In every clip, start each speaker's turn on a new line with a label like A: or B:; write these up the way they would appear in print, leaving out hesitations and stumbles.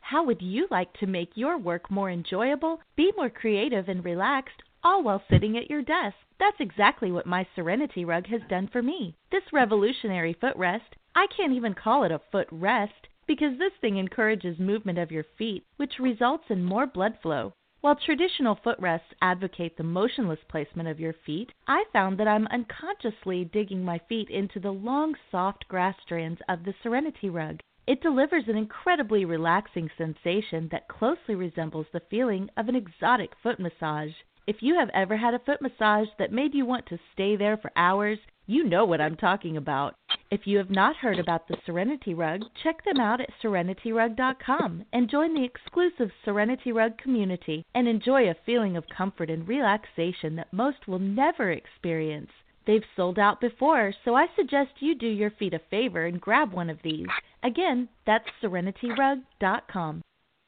A: How would you like to make your work more enjoyable, be more creative and relaxed, all while sitting at your desk? That's exactly what my Serenity Rug has done for me. This revolutionary footrest, I can't even call it a footrest because this thing encourages movement of your feet, which results in more blood flow. While traditional footrests advocate the motionless placement of your feet, I found that I'm unconsciously digging my feet into the long, soft grass strands of the Serenity Rug. It delivers an incredibly relaxing sensation that closely resembles the feeling of an exotic foot massage. If you have ever had a foot massage that made you want to stay there for hours, you know what I'm talking about. If you have not heard about the Serenity Rug, check them out at serenityrug.com and join the exclusive Serenity Rug community and enjoy a feeling of comfort and relaxation that most will never experience. They've sold out before, so I suggest you do your feet a favor and grab one of these. Again, that's serenityrug.com.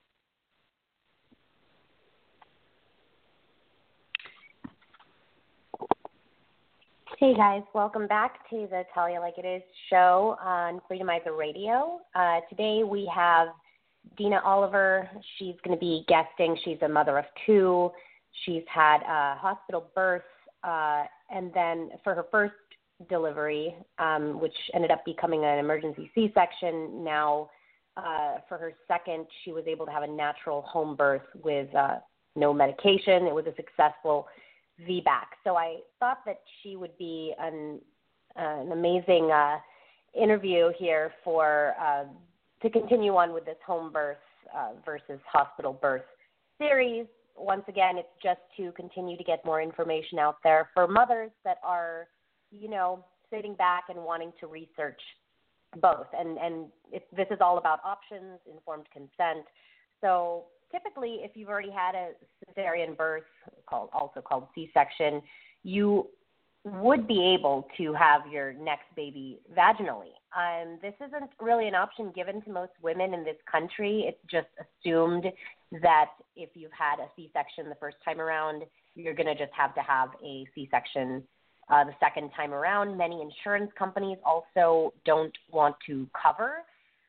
B: Hey guys, welcome back to the Tell You Like It Is show on Freedomizer Radio. Today we have Dina Oliver. She's going to be guesting. She's a mother of two. She's had a hospital birth, and then for her first delivery, which ended up becoming an emergency C-section, now for her second, she was able to have a natural home birth with no medication. It was a successful VBAC. So I thought that she would be an amazing interview here for to continue on with this home birth versus hospital birth series. Once again, it's just to continue to get more information out there for mothers that are, sitting back and wanting to research both. And this is all about options, informed consent. So typically, if you've already had a cesarean birth, also called C-section, you would be able to have your next baby vaginally. This isn't really an option given to most women in this country. It's just assumed that if you've had a C-section the first time around, you're going to just have to have a C-section the second time around. Many insurance companies also don't want to cover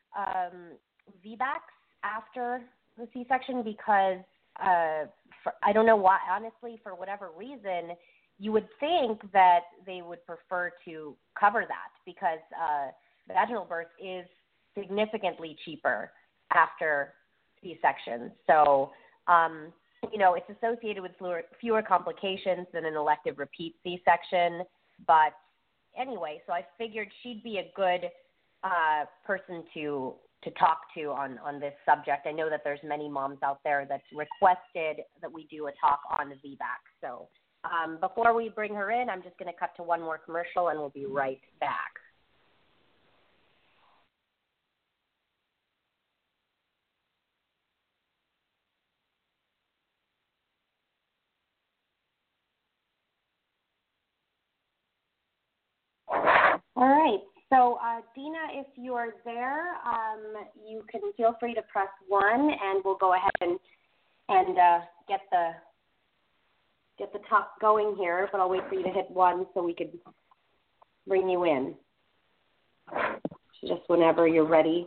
B: VBACs after the C-section because I don't know why, honestly, for whatever reason, you would think that they would prefer to cover that because vaginal birth is significantly cheaper after C-section. So, it's associated with fewer complications than an elective repeat C-section. But anyway, so I figured she'd be a good person to talk to on this subject. I know that there's many moms out there that's requested that we do a talk on the VBAC. So before we bring her in, I'm just going to cut to one more commercial and we'll be right back. All right. So, Dina, if you're there, you can feel free to press 1, and we'll go ahead and get the talk going here. But I'll wait for you to hit 1 so we could bring you in. Just whenever you're ready.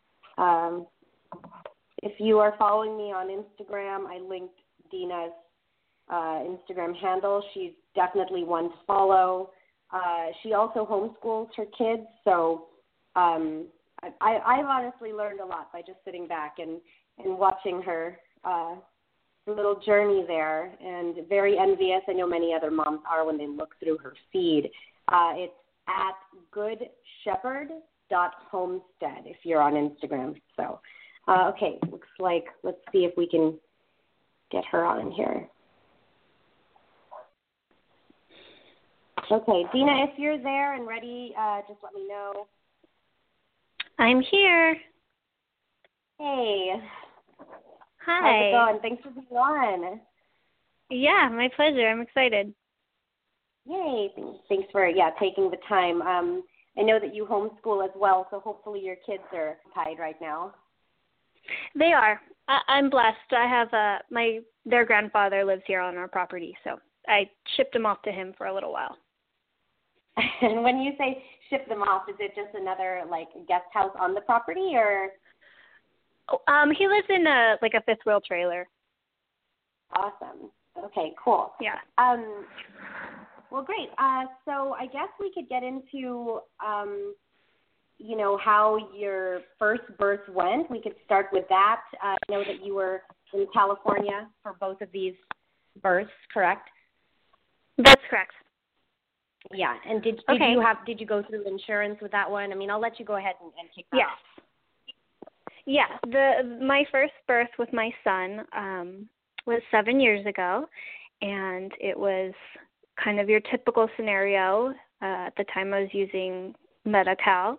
B: If you are following me on Instagram, I linked Dina's Instagram handle. She's definitely one to follow. She also homeschools her kids, so I've honestly learned a lot by just sitting back and watching her little journey there, and very envious. I know many other moms are when they look through her feed. It's at goodshepherd.homestead if you're on Instagram. So, okay, looks like, let's see if we can get her on here. Okay, Dina, if you're there and ready, just let me know.
C: I'm here.
B: Hey.
C: Hi.
B: How's it going? Thanks for being on.
C: Yeah, my pleasure. I'm excited.
B: Yay. Thanks for, taking the time. I know that you homeschool as well, so hopefully your kids are tied right now.
C: They are. I'm blessed. I have their grandfather lives here on our property, so I shipped them off to him for a little while.
B: And when you say ship them off, is it just another, guest house on the property, or?
C: He lives in a fifth wheel trailer.
B: Awesome. Okay, cool.
C: Yeah.
B: Well, great. So I guess we could get into, how your first birth went. We could start with that. I know that you were in California for both of these births, correct?
C: That's correct.
B: Yeah. And did you go through insurance with that one? I mean, I'll let you go ahead and kick that off.
C: Yeah. My first birth with my son was 7 years ago, and it was kind of your typical scenario. At the time I was using Medi-Cal.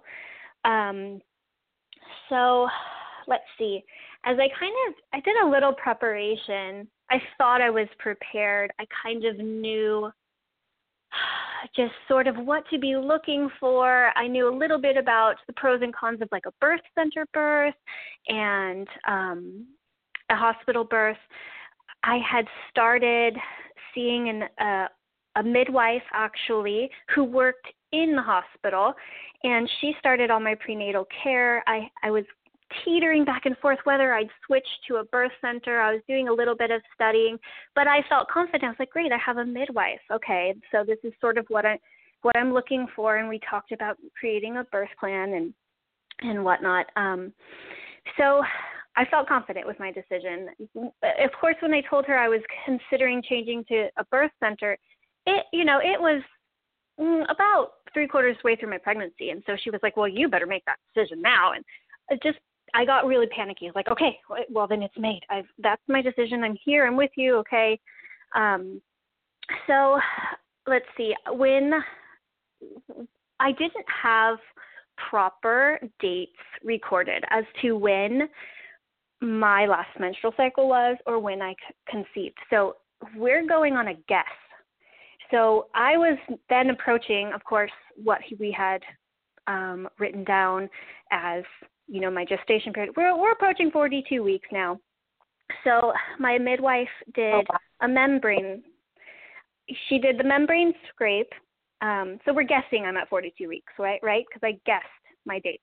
C: So let's see. As I did a little preparation. I thought I was prepared. I kind of knew just sort of what to be looking for. I knew a little bit about the pros and cons of like a birth center birth and a hospital birth. I had started seeing a midwife actually who worked in the hospital, and she started all my prenatal care. I was teetering back and forth whether I'd switch to a birth center. I was doing a little bit of studying, but I felt confident. I was like, great, I have a midwife. Okay, so this is sort of what I'm looking for, and we talked about creating a birth plan and whatnot. So I felt confident with my decision. Of course, when I told her I was considering changing to a birth center, it was about 3/4 way through my pregnancy, and so she was like, well, you better make that decision now. And I got really panicky. I was like, okay, well, then it's made. That's my decision. I'm here. I'm with you. Okay. So let's see. When I didn't have proper dates recorded as to when my last menstrual cycle was or when I conceived. So we're going on a guess. So I was then approaching, of course, what we had written down as, my gestation period. We're approaching 42 weeks now. So my midwife did a membrane. She did the membrane scrape. So we're guessing I'm at 42 weeks, right? Because I guessed my date.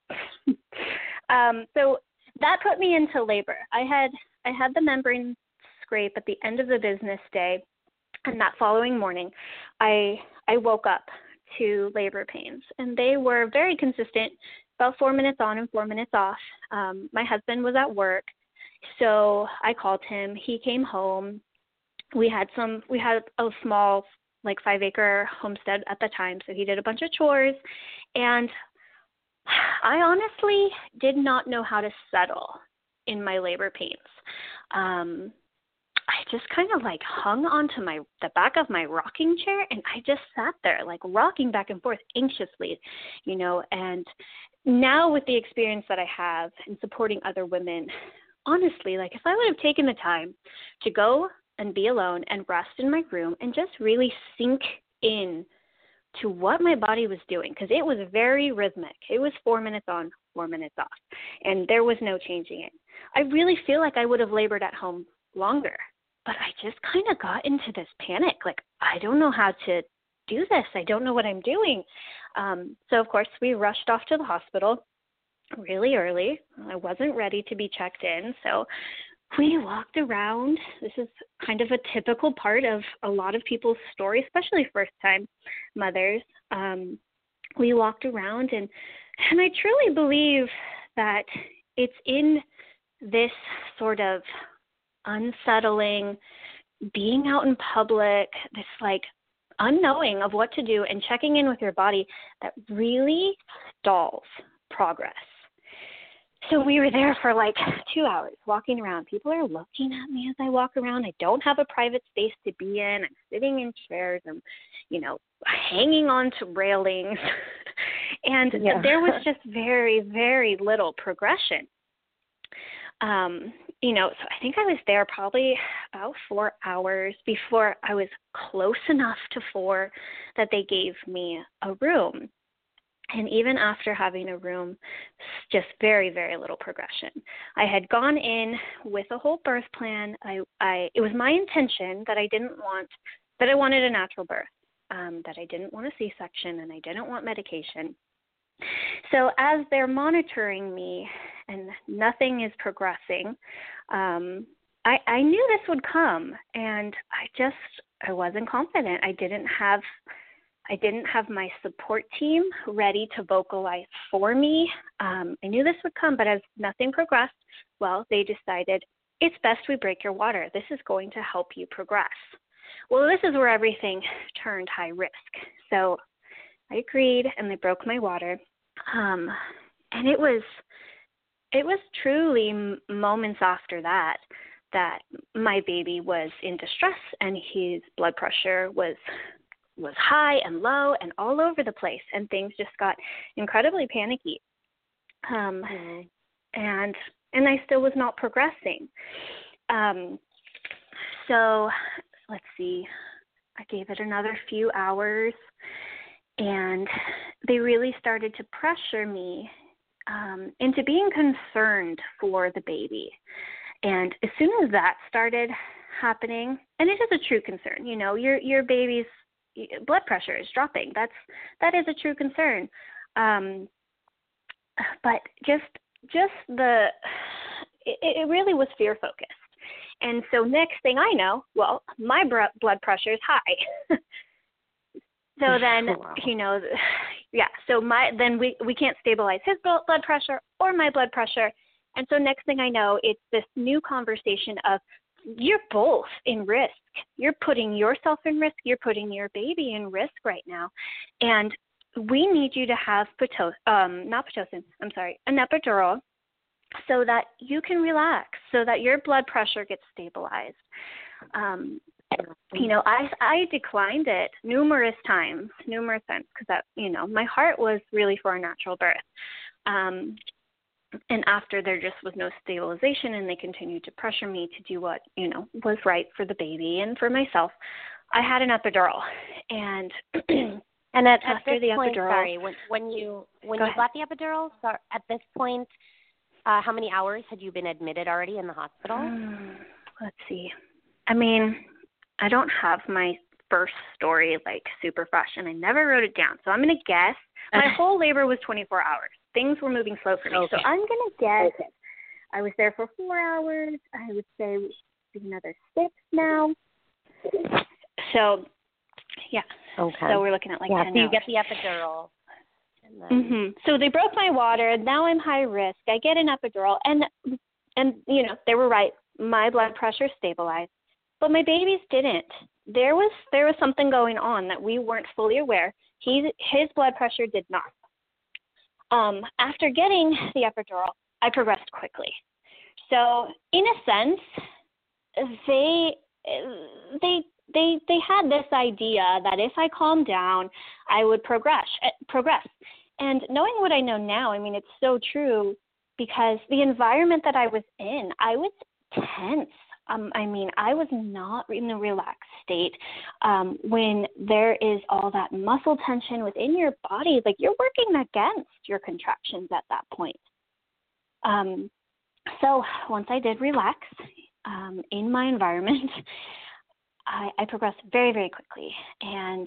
C: So that put me into labor. I had the membrane scrape at the end of the business day, and that following morning, I woke up to labor pains, and they were very consistent, about 4 minutes on and 4 minutes off. My husband was at work, so I called him. He came home. We had a small, 5-acre homestead at the time, so he did a bunch of chores, and I honestly did not know how to settle in my labor pains. I just kind of hung onto the back of my rocking chair, and I just sat there rocking back and forth anxiously, and now with the experience that I have in supporting other women, honestly, if I would have taken the time to go and be alone and rest in my room and just really sink in to what my body was doing, because it was very rhythmic. It was 4 minutes on, 4 minutes off, and there was no changing it. I really feel like I would have labored at home longer, but I just kind of got into this panic. I don't know how to do this. I don't know what I'm doing. So, of course, we rushed off to the hospital really early. I wasn't ready to be checked in, so we walked around. This is kind of a typical part of a lot of people's story, especially first-time mothers. We walked around, and I truly believe that it's in this sort of unsettling, being out in public, this unknowing of what to do and checking in with your body that really stalls progress. So we were there for 2 hours walking around. People are looking at me as I walk around. I don't have a private space to be in. I'm sitting in chairs. I'm, hanging on to railings. And there was just very, very little progression. So I think I was there probably about 4 hours before I was close enough to 4 that they gave me a room. And even after having a room, just very, very little progression. I had gone in with a whole birth plan. It was my intention that I wanted a natural birth, that I didn't want a C-section, and I didn't want medication. So as they're monitoring me and nothing is progressing. I knew this would come, and I wasn't confident. I didn't have my support team ready to vocalize for me. I knew this would come, but as nothing progressed, well, they decided it's best we break your water. This is going to help you progress. Well, this is where everything turned high risk. So I agreed, and they broke my water. And it was truly moments after that my baby was in distress, and his blood pressure was high and low and all over the place, and things just got incredibly panicky. And I still was not progressing. So let's see, I gave it another few hours, and they really started to pressure me into being concerned for the baby. And as soon as that started happening, and it is a true concern, you know, your baby's blood pressure is dropping. That is a true concern. But it really was fear focused. And so next thing I know, well, my blood pressure is high. So then, wow. You know, yeah. So then we can't stabilize his blood pressure or my blood pressure. And so next thing I know, it's this new conversation of, you're both in risk. You're putting yourself in risk. You're putting your baby in risk right now. And we need you to have an epidural, so that you can relax, so that your blood pressure gets stabilized. You know, I declined it numerous times, because that, you know, my heart was really for a natural birth. And after there just was no stabilization, and they continued to pressure me to do what, you know, was right for the baby and for myself, I had an epidural. And
B: and at
C: after
B: this
C: the
B: point,
C: epidural,
B: sorry, when you got the epidural, so at this point, how many hours had you been admitted already in the hospital?
C: Let's see. I mean, I don't have my first story like super fresh, and I never wrote it down. So I'm going to guess my whole labor was 24 hours. Things were moving slow for me. Okay. So I'm going to guess I was there for 4 hours. I would say another 6 now. So, yeah. Okay. So we're looking at like 10
B: so you
C: hours.
B: Get the epidural. Then...
C: So they broke my water. Now I'm high risk. I get an epidural, and you know, they were right. My blood pressure stabilized, but my baby's didn't. There was something going on that we weren't fully aware. His blood pressure did not. After getting the epidural, I progressed quickly. So in a sense, they had this idea that if I calmed down, I would progress. And knowing what I know now, I mean, it's so true, because the environment that I was in, I was tense. I mean, I was not in a relaxed state. When there is all that muscle tension within your body, like you're working against your contractions at that point. So once I did relax in my environment, I progressed very, very quickly, and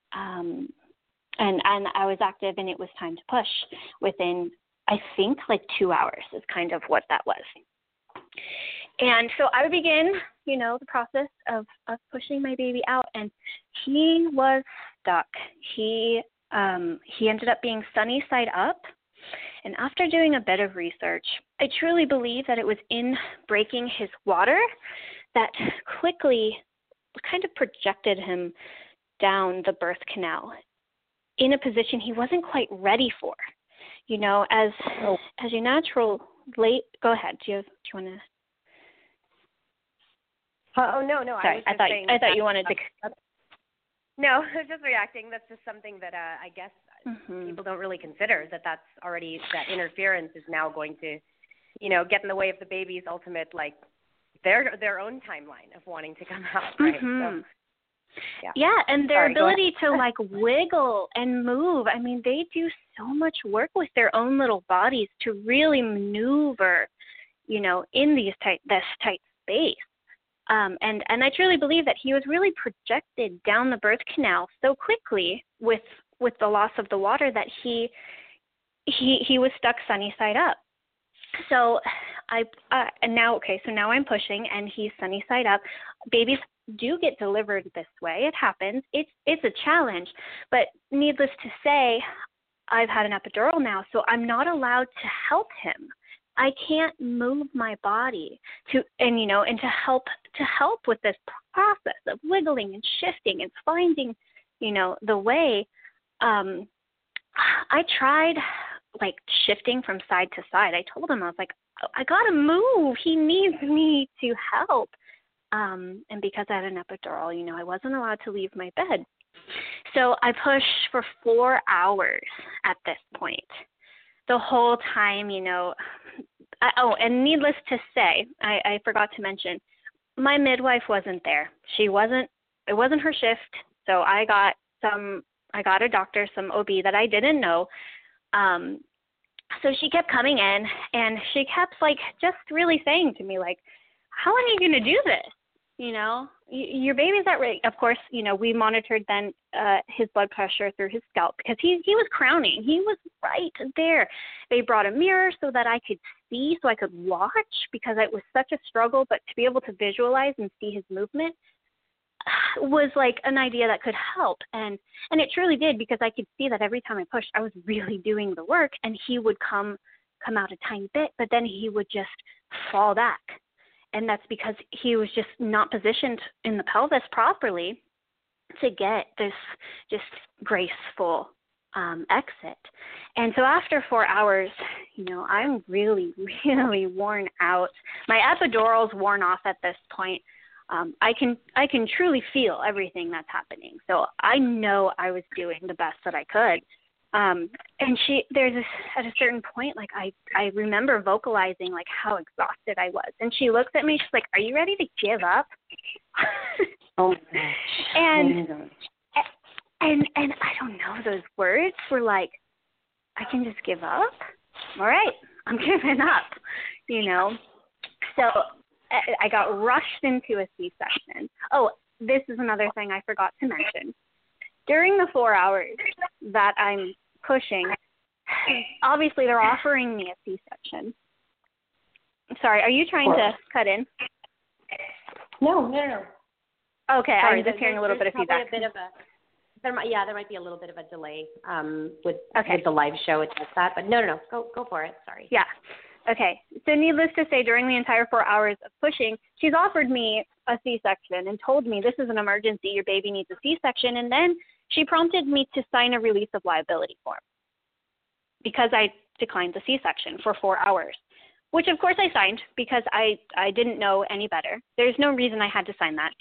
C: I was active, and it was time to push within, I think, like 2 hours is kind of what that was. And so I would begin, you know, the process of pushing my baby out, and he was stuck. He ended up being sunny side up. And after doing a bit of research, I truly believe that it was in breaking his water that quickly kind of projected him down the birth canal in a position he wasn't quite ready for. You know, as your natural late. Go ahead. Do you want to?
B: Oh no.
C: Sorry, I thought you wanted to.
B: No, I was just reacting. That's just something that I guess people don't really consider, that's already, that interference is now going to, you know, get in the way of the baby's ultimate, like, their own timeline of wanting to come out, right? So,
C: yeah, and their ability to, like, wiggle and move. I mean, they do so much work with their own little bodies to really maneuver, you know, in this tight space. And I truly believe that he was really projected down the birth canal so quickly with the loss of the water that he was stuck sunny side up. So so now I'm pushing, and he's sunny side up. Babies do get delivered this way. It happens. It's a challenge, but needless to say, I've had an epidural now, so I'm not allowed to help him. I can't move my body to help with this process of wiggling and shifting and finding, the way. I tried like shifting from side to side. I told him, I was like, I gotta move. He needs me to help. And because I had an epidural, I wasn't allowed to leave my bed. So I pushed for 4 hours at this point. The whole time, and needless to say, I forgot to mention, my midwife wasn't there. It wasn't her shift. So I got a doctor, some OB that I didn't know. So she kept coming in, and she kept just really saying to me, how are you going to do this? Your baby's at risk. Of course, we monitored then his blood pressure through his scalp because he was crowning. He was right there. They brought a mirror so that I could see, so I could watch, because it was such a struggle. But to be able to visualize and see his movement was an idea that could help. And it truly did, because I could see that every time I pushed, I was really doing the work, and he would come out a tiny bit, but then he would just fall back. And that's because he was just not positioned in the pelvis properly to get this just graceful exit. And so after 4 hours, I'm really, really worn out. My epidural's worn off at this point. I can truly feel everything that's happening. So I know I was doing the best that I could. And at a certain point, I remember vocalizing how exhausted I was. And she looks at me, she's like, "Are you ready to give up?"
B: Oh my gosh.
C: and I don't know, those words were like, I can just give up? All right, I'm giving up, So I got rushed into a C-section. Oh, this is another thing I forgot to mention. During the 4 hours that I'm pushing, obviously they're offering me a C-section. Sorry, are you trying to cut in?
B: No.
C: Okay,
B: sorry,
C: I'm just hearing a little bit of feedback.
B: There might be a little bit of a delay with the live show. It does that, but no. Go for it. Sorry.
C: Yeah. Okay. So needless to say, during the entire 4 hours of pushing, she's offered me a C-section and told me, this is an emergency, your baby needs a C-section. And then she prompted me to sign a release of liability form because I declined the C-section for 4 hours, which of course I signed because I didn't know any better. There's no reason I had to sign that.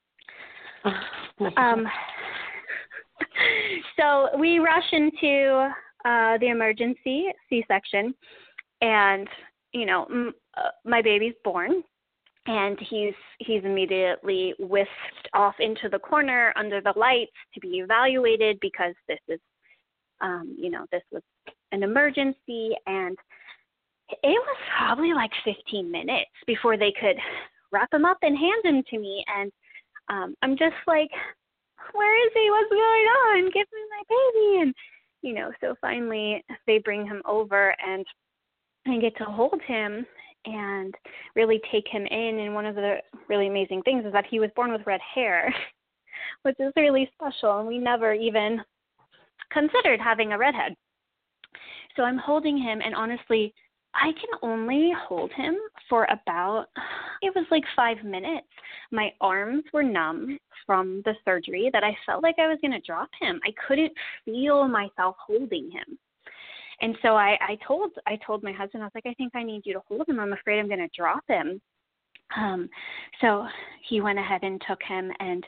C: So we rush into the emergency C-section, and my baby's born, and he's immediately whisked off into the corner under the lights to be evaluated because this is this was an emergency. And it was probably 15 minutes before they could wrap him up and hand him to me. And I'm just like, where is he? What's going on? Give me my baby. And, so finally they bring him over, and I get to hold him and really take him in. And one of the really amazing things is that he was born with red hair, which is really special. And we never even considered having a redhead. So I'm holding him, and honestly, I can only hold him for about, it was 5 minutes. My arms were numb from the surgery that I felt like I was going to drop him. I couldn't feel myself holding him. And so I told my husband, I was like, I think I need you to hold him. I'm afraid I'm going to drop him. So he went ahead and took him, and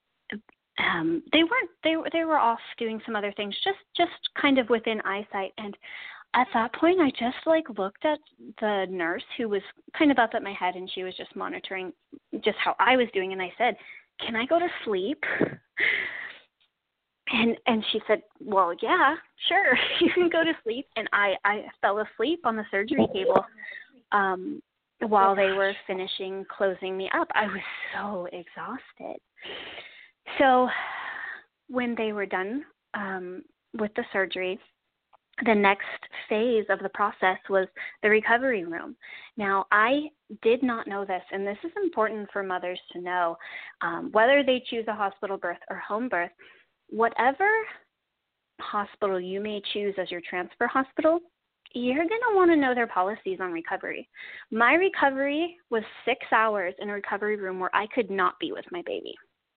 C: they were off doing some other things, just kind of within eyesight. And at that point, I just looked at the nurse who was kind of up at my head, and she was just monitoring just how I was doing. And I said, "Can I go to sleep?" And she said, "Well, yeah, sure, you can go to sleep." And I fell asleep on the surgery table while they were finishing closing me up. I was so exhausted. So when they were done with the surgery, the next phase of the process was the recovery room. Now, I did not know this, and this is important for mothers to know, whether they choose a hospital birth or home birth, whatever hospital you may choose as your transfer hospital, you're going to want to know their policies on recovery. My recovery was 6 hours in a recovery room where I could not be with my baby.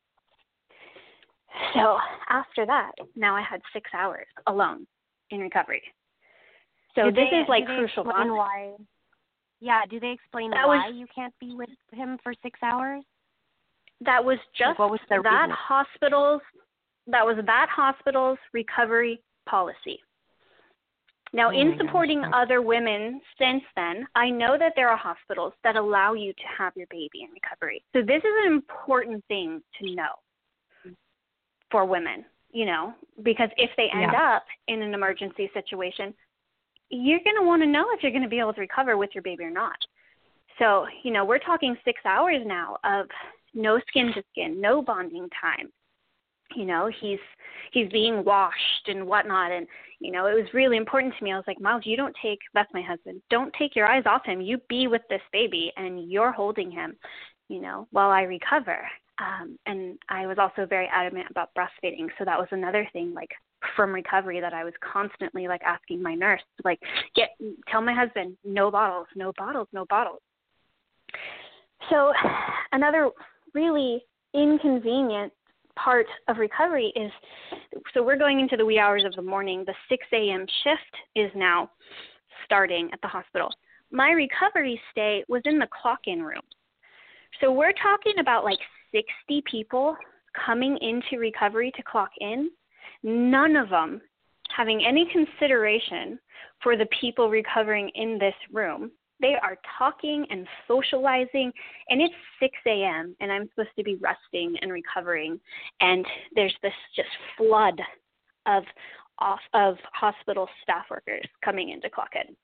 C: So after that, now I had 6 hours alone in recovery. So this is like crucial.
B: Why? Yeah, do they explain why you can't be with him for 6 hours?
C: That was just
B: what was the
C: that
B: reason?
C: that hospital's recovery policy. Now, in supporting other women since then, I know that there are hospitals that allow you to have your baby in recovery. So this is an important thing to know for women, you know, because if they end up in an emergency situation, you're going to want to know if you're going to be able to recover with your baby or not. So, you know, we're talking 6 hours now of no skin to skin, no bonding time. You know, he's being washed and whatnot. And, you know, it was really important to me. I was like, Miles, that's my husband, don't take your eyes off him. You be with this baby and you're holding him, you know, while I recover. And I was also very adamant about breastfeeding. So that was another thing, like, from recovery that I was constantly, like, asking my nurse, like, tell my husband, no bottles, no bottles, no bottles. So another really inconvenient part of recovery is, so we're going into the wee hours of the morning. The 6 a.m. shift is now starting at the hospital. My recovery stay was in the clock-in room. So we're talking about like 60 people coming into recovery to clock in, none of them having any consideration for the people recovering in this room. They are talking and socializing, and it's 6 a.m., and I'm supposed to be resting and recovering, and there's this just flood of hospital staff workers coming in to clock in.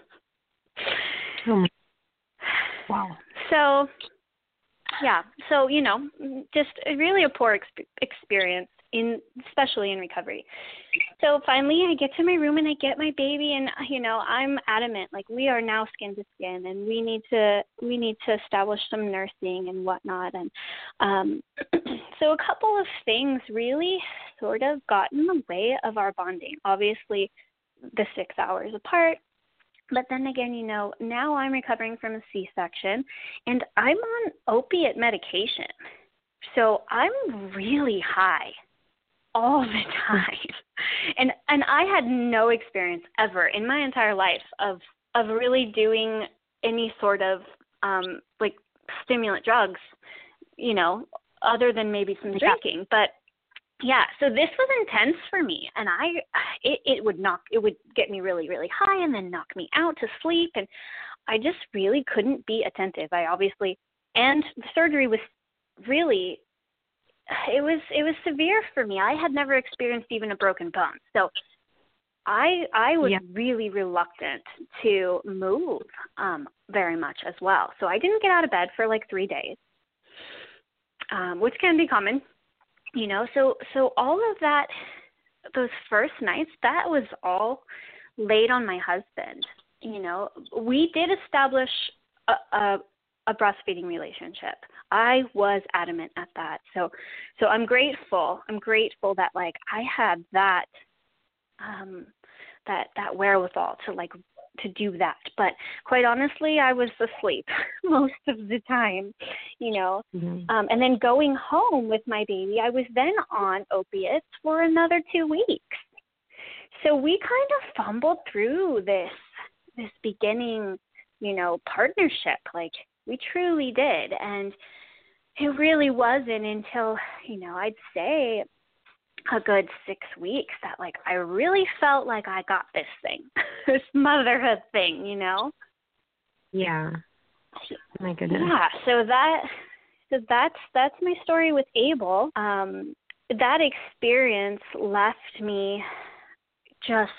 B: Wow.
C: So, yeah, so, you know, just really a poor experience, especially in recovery. So finally I get to my room and I get my baby, and, you know, I'm adamant, like, we are now skin to skin, and we need to establish some nursing and whatnot. And so a couple of things really sort of got in the way of our bonding. Obviously, the 6 hours apart. But then again, you know, now I'm recovering from a C-section, and I'm on opiate medication. So I'm really high all the time. And I had no experience ever in my entire life of really doing any sort of like stimulant drugs, you know, other than maybe some drinking. But yeah, so this was intense for me, and it would get me really, really high and then knock me out to sleep, and I just really couldn't be attentive. And the surgery was really, it was severe for me. I had never experienced even a broken bone, so I was really reluctant to move very much as well. So I didn't get out of bed for like 3 days, which can be common. You know, so all of that, those first nights, that was all laid on my husband. You know, we did establish a breastfeeding relationship. I was adamant at that. So I'm grateful. I'm grateful that, like, I had that that wherewithal to do that. But quite honestly, I was asleep most of the time, you know. Mm-hmm. And then going home with my baby, I was then on opiates for another 2 weeks. So we kind of fumbled through this beginning, you know, partnership. Like, we truly did. And it really wasn't until, you know, I'd say a good 6 weeks that, like, I really felt like I got this thing, this motherhood thing, you know?
B: Yeah. My goodness.
C: Yeah. So that's my story with Abel. That experience left me just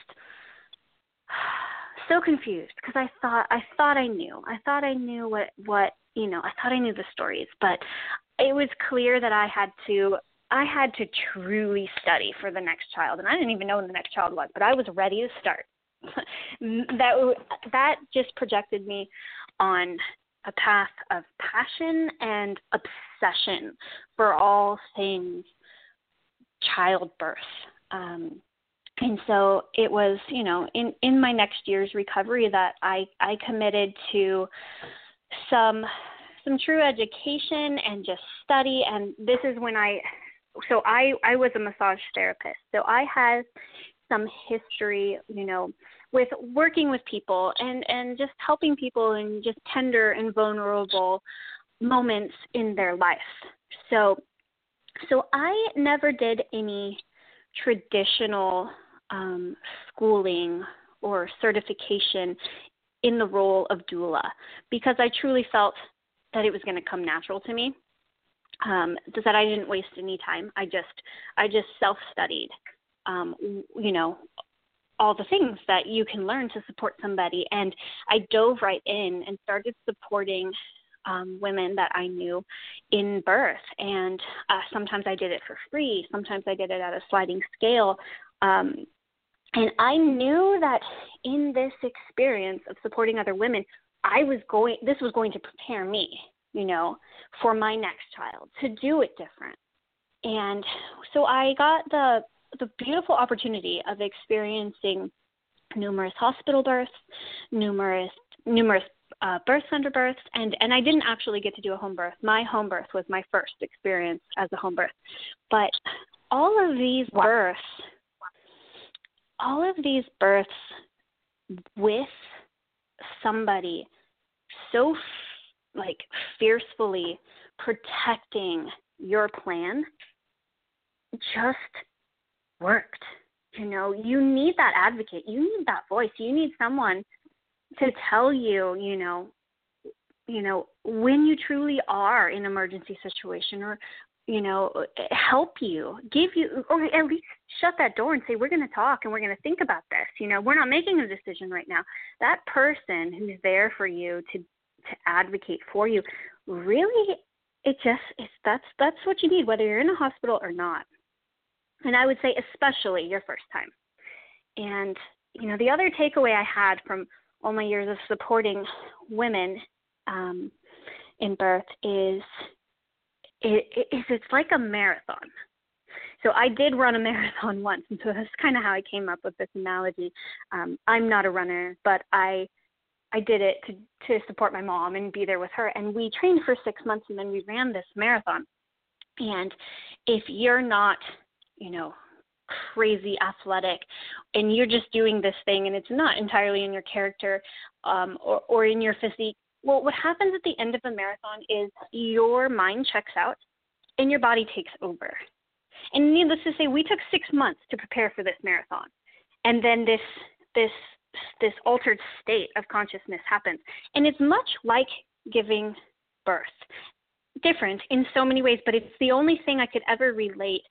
C: so confused, because I thought I knew what, you know, I thought I knew the stories, but it was clear that I had to I had to truly study for the next child, and I didn't even know when the next child was, but I was ready to start. that just projected me on a path of passion and obsession for all things childbirth. And so it was, in my next year's recovery that I committed to some true education and just study. And this is when I was a massage therapist. So I had some history, with working with people and just helping people in just tender and vulnerable moments in their life. So I never did any traditional schooling or certification in the role of doula because I truly felt that it was going to come natural to me, that I didn't waste any time. I just self-studied, all the things that you can learn to support somebody. And I dove right in and started supporting women that I knew in birth. And sometimes I did it for free. Sometimes I did it at a sliding scale. And I knew that in this experience of supporting other women, this was going to prepare me, for my next child to do it different. And so I got the beautiful opportunity of experiencing numerous hospital births, numerous birth center births, and I didn't actually get to do a home birth. My home birth was my first experience as a home birth. But all of these births with somebody so fiercely protecting your plan just worked. You need that advocate. You need that voice. You need someone to tell you, when you truly are in an emergency situation or, help you, give you, or at least shut that door and say, we're going to talk and we're going to think about this. We're not making a decision right now. That person who's there for you to advocate for you, really, that's what you need, whether you're in a hospital or not. And I would say especially your first time. And, the other takeaway I had from all my years of supporting women in birth is it's like a marathon. So I did run a marathon once, and so that's kind of how I came up with this analogy. I'm not a runner, but I did it to support my mom and be there with her. And we trained for 6 months, and then we ran this marathon. And if you're not, crazy athletic and you're just doing this thing and it's not entirely in your character or in your physique, well, what happens at the end of a marathon is your mind checks out and your body takes over. And needless to say, we took 6 months to prepare for this marathon. And then this altered state of consciousness happens. And it's much like giving birth. Different in so many ways, but it's the only thing I could ever relate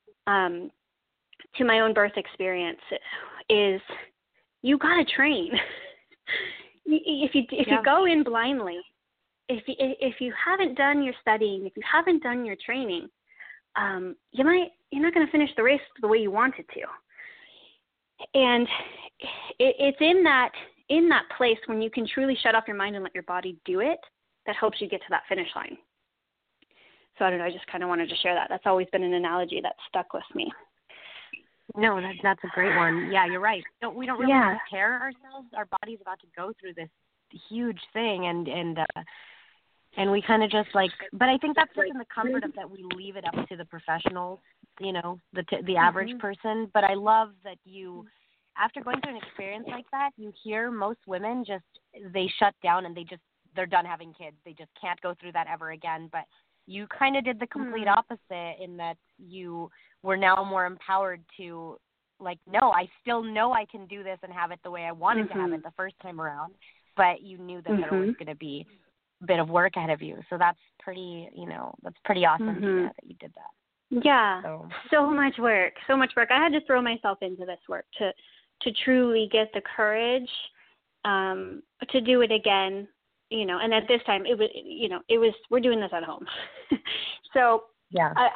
C: to my own birth experience is you got to train. If you go in blindly, if you haven't done your studying, if you haven't done your training, you're not going to finish the race the way you wanted to. And it's in that place when you can truly shut off your mind and let your body do it that helps you get to that finish line. So I don't know, I just kind of wanted to share that. That's always been an analogy that stuck with me.
B: No, that's a great one. Yeah, you're right. We don't really prepare ourselves. Our body's about to go through this huge thing, and we kind of just but I think that's just in the comfort of that we leave it up to the professionals, the average person. But I love that you, after going through an experience like that, you hear most women they shut down and they're done having kids. They just can't go through that ever again. But you kind of did the complete opposite in that you were now more empowered to no, I still know I can do this and have it the way I wanted to have it the first time around, but you knew that there was going to be a bit of work ahead of you. So that's pretty, that's pretty awesome that you did that.
C: Yeah. So much work. I had to throw myself into this work to truly get the courage to do it again. And at this time it was, we're doing this at home. So yeah,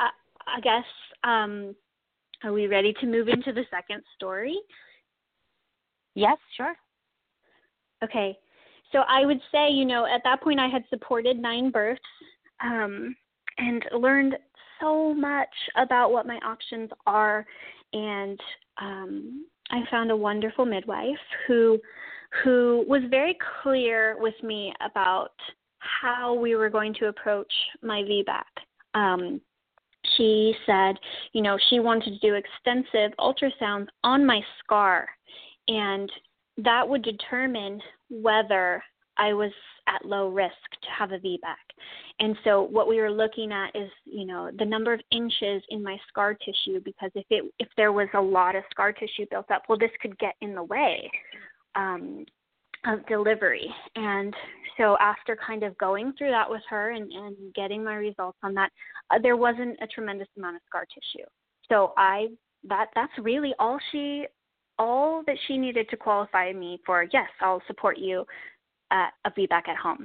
C: I guess, are we ready to move into the second story?
B: Yes, sure.
C: Okay. So I would say, at that point I had supported 9 births and learned so much about what my options are. And I found a wonderful midwife who was very clear with me about how we were going to approach my VBAC. She said, she wanted to do extensive ultrasounds on my scar, and that would determine whether I was at low risk to have a VBAC. And so what we were looking at is, the number of inches in my scar tissue, because if there was a lot of scar tissue built up, well, this could get in the way of delivery. And so after kind of going through that with her and getting my results on that, there wasn't a tremendous amount of scar tissue. So that's really all that she needed to qualify me for, yes, I'll support you at a VBAC at home.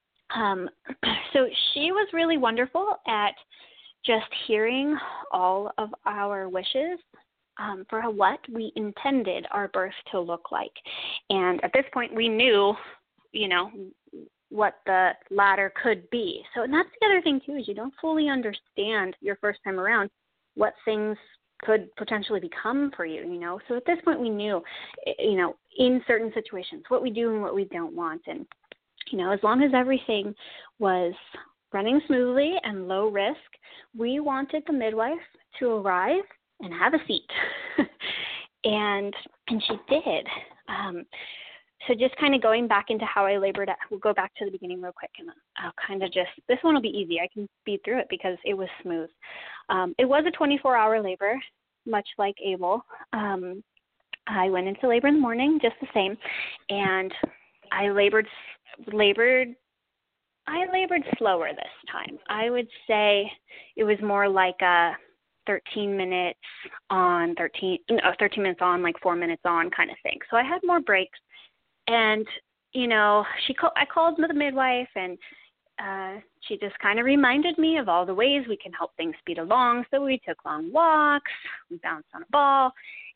C: So she was really wonderful at just hearing all of our wishes for what we intended our birth to look like. And at this point, we knew, what the ladder could be. So, and that's the other thing, too, is you don't fully understand your first time around what things could potentially become for you, So at this point, we knew, in certain situations, what we do and what we don't want. And, as long as everything was running smoothly and low risk, we wanted the midwife to arrive and have a seat. and she did. So just kind of going back into how I labored, we'll go back to the beginning real quick, and I'll kind of this one will be easy. I can speed through it because it was smooth. It was a 24-hour labor, much like Abel. I went into labor in the morning, just the same, and I labored slower this time. I would say it was more like a 13 minutes on, 13 minutes on, like 4 minutes on kind of thing. So I had more breaks. And, I called the midwife, and she just kind of reminded me of all the ways we can help things speed along. So we took long walks, we bounced on a ball.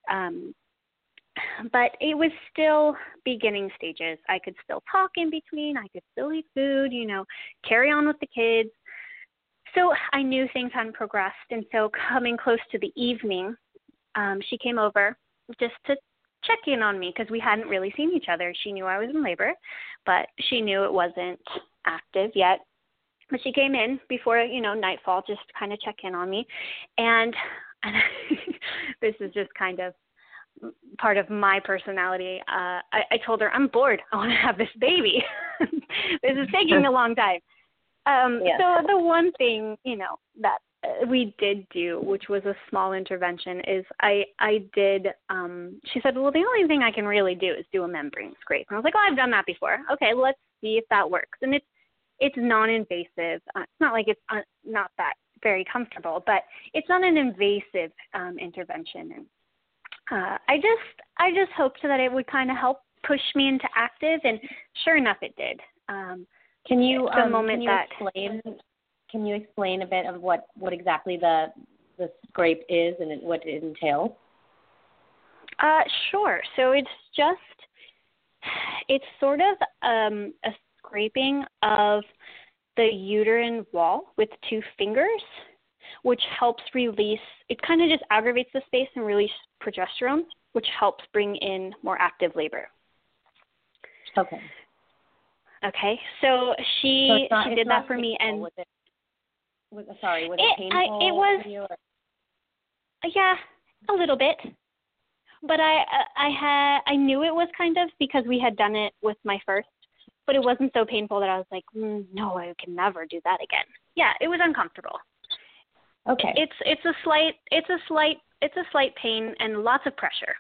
C: But it was still beginning stages. I could still talk in between. I could still eat food, carry on with the kids. So I knew things hadn't progressed. And so coming close to the evening, she came over just to check in on me because we hadn't really seen each other. She knew I was in labor, but she knew it wasn't active yet. But she came in before, nightfall, just to kind of check in on me. And this is just kind of part of my personality. I told her, I'm bored. I want to have this baby. This is taking a long time. So the one thing, that we did do, which was a small intervention, is I did, she said, well, the only thing I can really do is do a membrane scrape. And I was like, oh, I've done that before. Okay, let's see if that works. And it's non-invasive. It's not like it's not that very comfortable, but it's not an invasive intervention. And I just hoped that it would kind of help push me into active, and sure enough, it did.
B: Can you explain a bit of what exactly the scrape is and what it entails?
C: Sure. So it's sort of a scraping of the uterine wall with 2 fingers, which helps release, it kind of just aggravates the space and release progesterone, which helps bring in more active labor.
B: Okay.
C: So she did that for me, and
B: was it painful?
C: It was,
B: for you, or?
C: Yeah, a little bit. But I knew it was kind of, because we had done it with my first, but it wasn't so painful that I was like, no, I can never do that again. Yeah, it was uncomfortable.
B: Okay.
C: It's a slight pain and lots of pressure.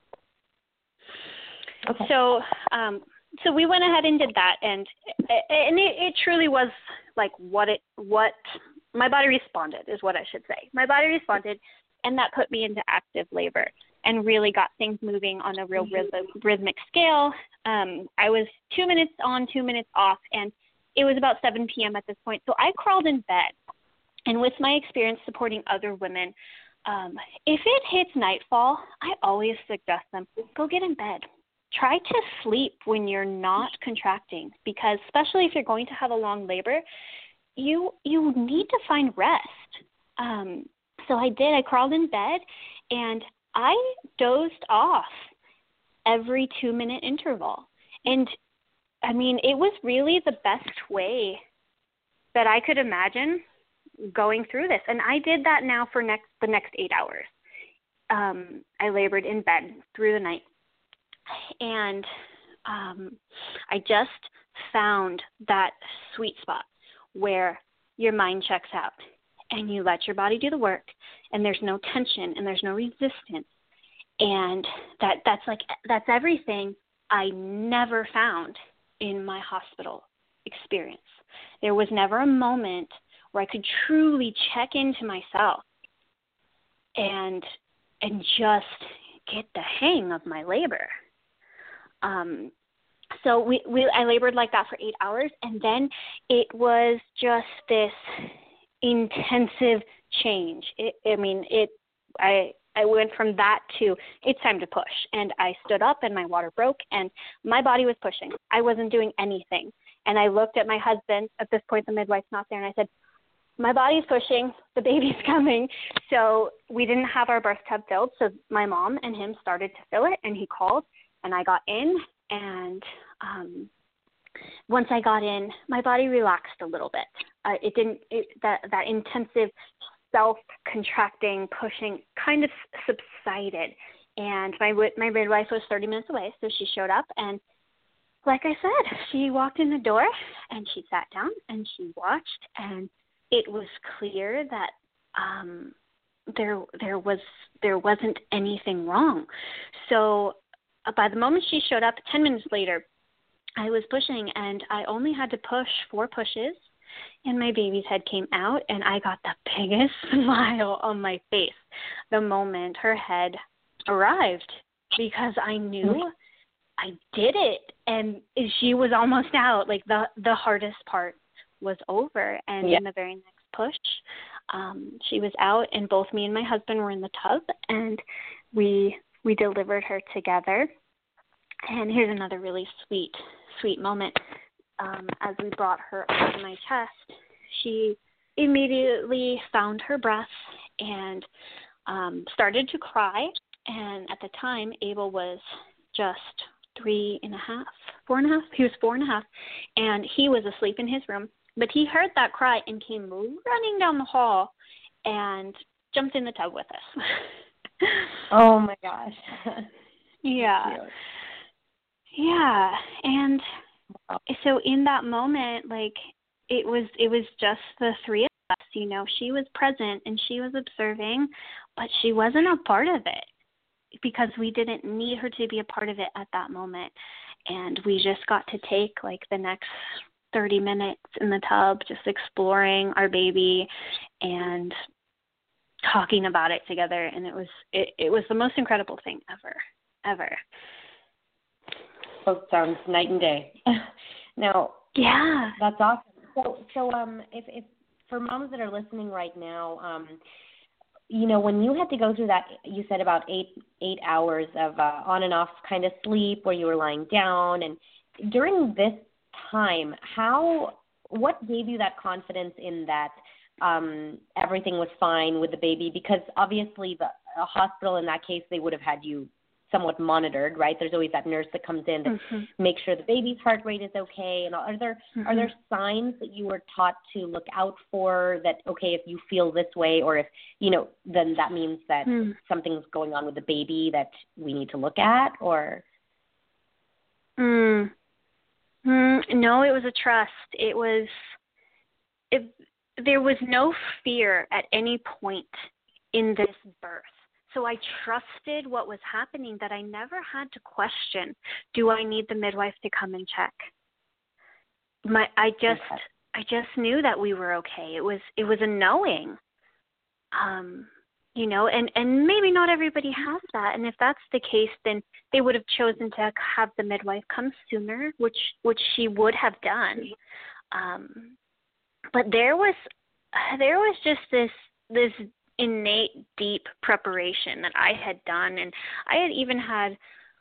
B: Okay.
C: So we went ahead and did that, and it truly was like what my body responded, is what I should say. My body responded, and that put me into active labor and really got things moving on a real rhythmic scale. I was 2 minutes on, 2 minutes off, and it was about 7 p.m. at this point. So I crawled in bed, And with my experience supporting other women, if it hits nightfall, I always suggest them, go get in bed. Try to sleep when you're not contracting, because especially if you're going to have a long labor, you need to find rest. So I did. I crawled in bed, and I dozed off every 2-minute interval. And, I mean, it was really the best way that I could imagine going through this. And I did that now for the next 8 hours. I labored in bed through the night. And I just found that sweet spot where your mind checks out and you let your body do the work, and there's no tension and there's no resistance. And that's everything I never found in my hospital experience. There was never a moment where I could truly check into myself and just get the hang of my labor. So I labored like that for 8 hours, and then it was just this intensive change. I went from that to it's time to push, and I stood up and my water broke and my body was pushing. I wasn't doing anything, and I looked at my husband. At this point, the midwife's not there, and I said, my body's pushing, the baby's coming. So we didn't have our birth tub filled, so my mom and him started to fill it, and he called, and I got in, and once I got in, my body relaxed a little bit. That intensive self-contracting, pushing kind of subsided. And my midwife was 30 minutes away, so she showed up. And like I said, she walked in the door, and she sat down, and she watched. And it was clear that there wasn't anything wrong. So by the moment she showed up, 10 minutes later, I was pushing, and I only had to push 4 pushes, and my baby's head came out, and I got the biggest smile on my face the moment her head arrived, because I knew I did it, and she was almost out. Like the hardest part was over, and in the very next push, she was out, and both me and my husband were in the tub, and we delivered her together. And here's another really sweet moment. As we brought her onto my chest, she immediately found her breath and started to cry. And at the time, Abel was just 3.5, 4.5. He was 4.5, and he was asleep in his room. But he heard that cry and came running down the hall and jumped in the tub with us.
B: Oh my gosh.
C: Yeah. Yeah. And so in that moment, like, it was just the 3 of us, you know. She was present and she was observing, but she wasn't a part of it because we didn't need her to be a part of it at that moment. And we just got to take like the next 30 minutes in the tub, just exploring our baby and talking about it together. And it was the most incredible thing ever.
B: Both sounds night and day. Now,
C: yeah,
B: that's awesome. So, if for moms that are listening right now, you know, when you had to go through that, you said about eight hours of on and off kind of sleep where you were lying down, and during this time, what gave you that confidence in that everything was fine with the baby? Because obviously the hospital in that case, they would have had you somewhat monitored, right? There's always that nurse that comes in to make sure the baby's heart rate is okay. And are there signs that you were taught to look out for that, okay, if you feel this way, or if, you know, then that means that something's going on with the baby that we need to look at, or?
C: No, it was a trust. There was no fear at any point in this birth. So I trusted what was happening, that I never had to question, do I need the midwife to come and check? I just knew that we were okay. It was a knowing, you know, and maybe not everybody has that. And if that's the case, then they would have chosen to have the midwife come sooner, which she would have done. But there was there was just this innate deep preparation that I had done, and I had even had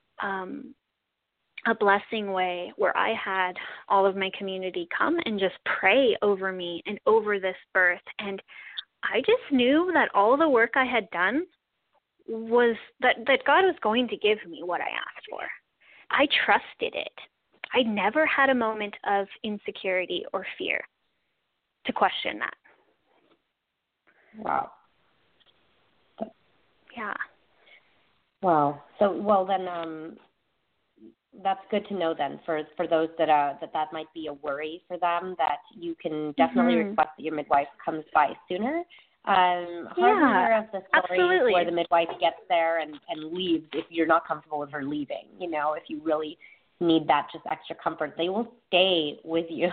C: a blessing way where I had all of my community come and just pray over me and over this birth, and I just knew that all the work I had done was that God was going to give me what I asked for. I trusted it. I never had a moment of insecurity or fear to question that.
B: Wow.
C: Yeah.
B: Wow. So, well, then that's good to know then for those that might be a worry for them, that you can definitely request that your midwife comes by sooner. Hard to hear of the stories where the midwife gets there and leaves if you're not comfortable with her leaving. You know, if you really need that just extra comfort, they will stay with you.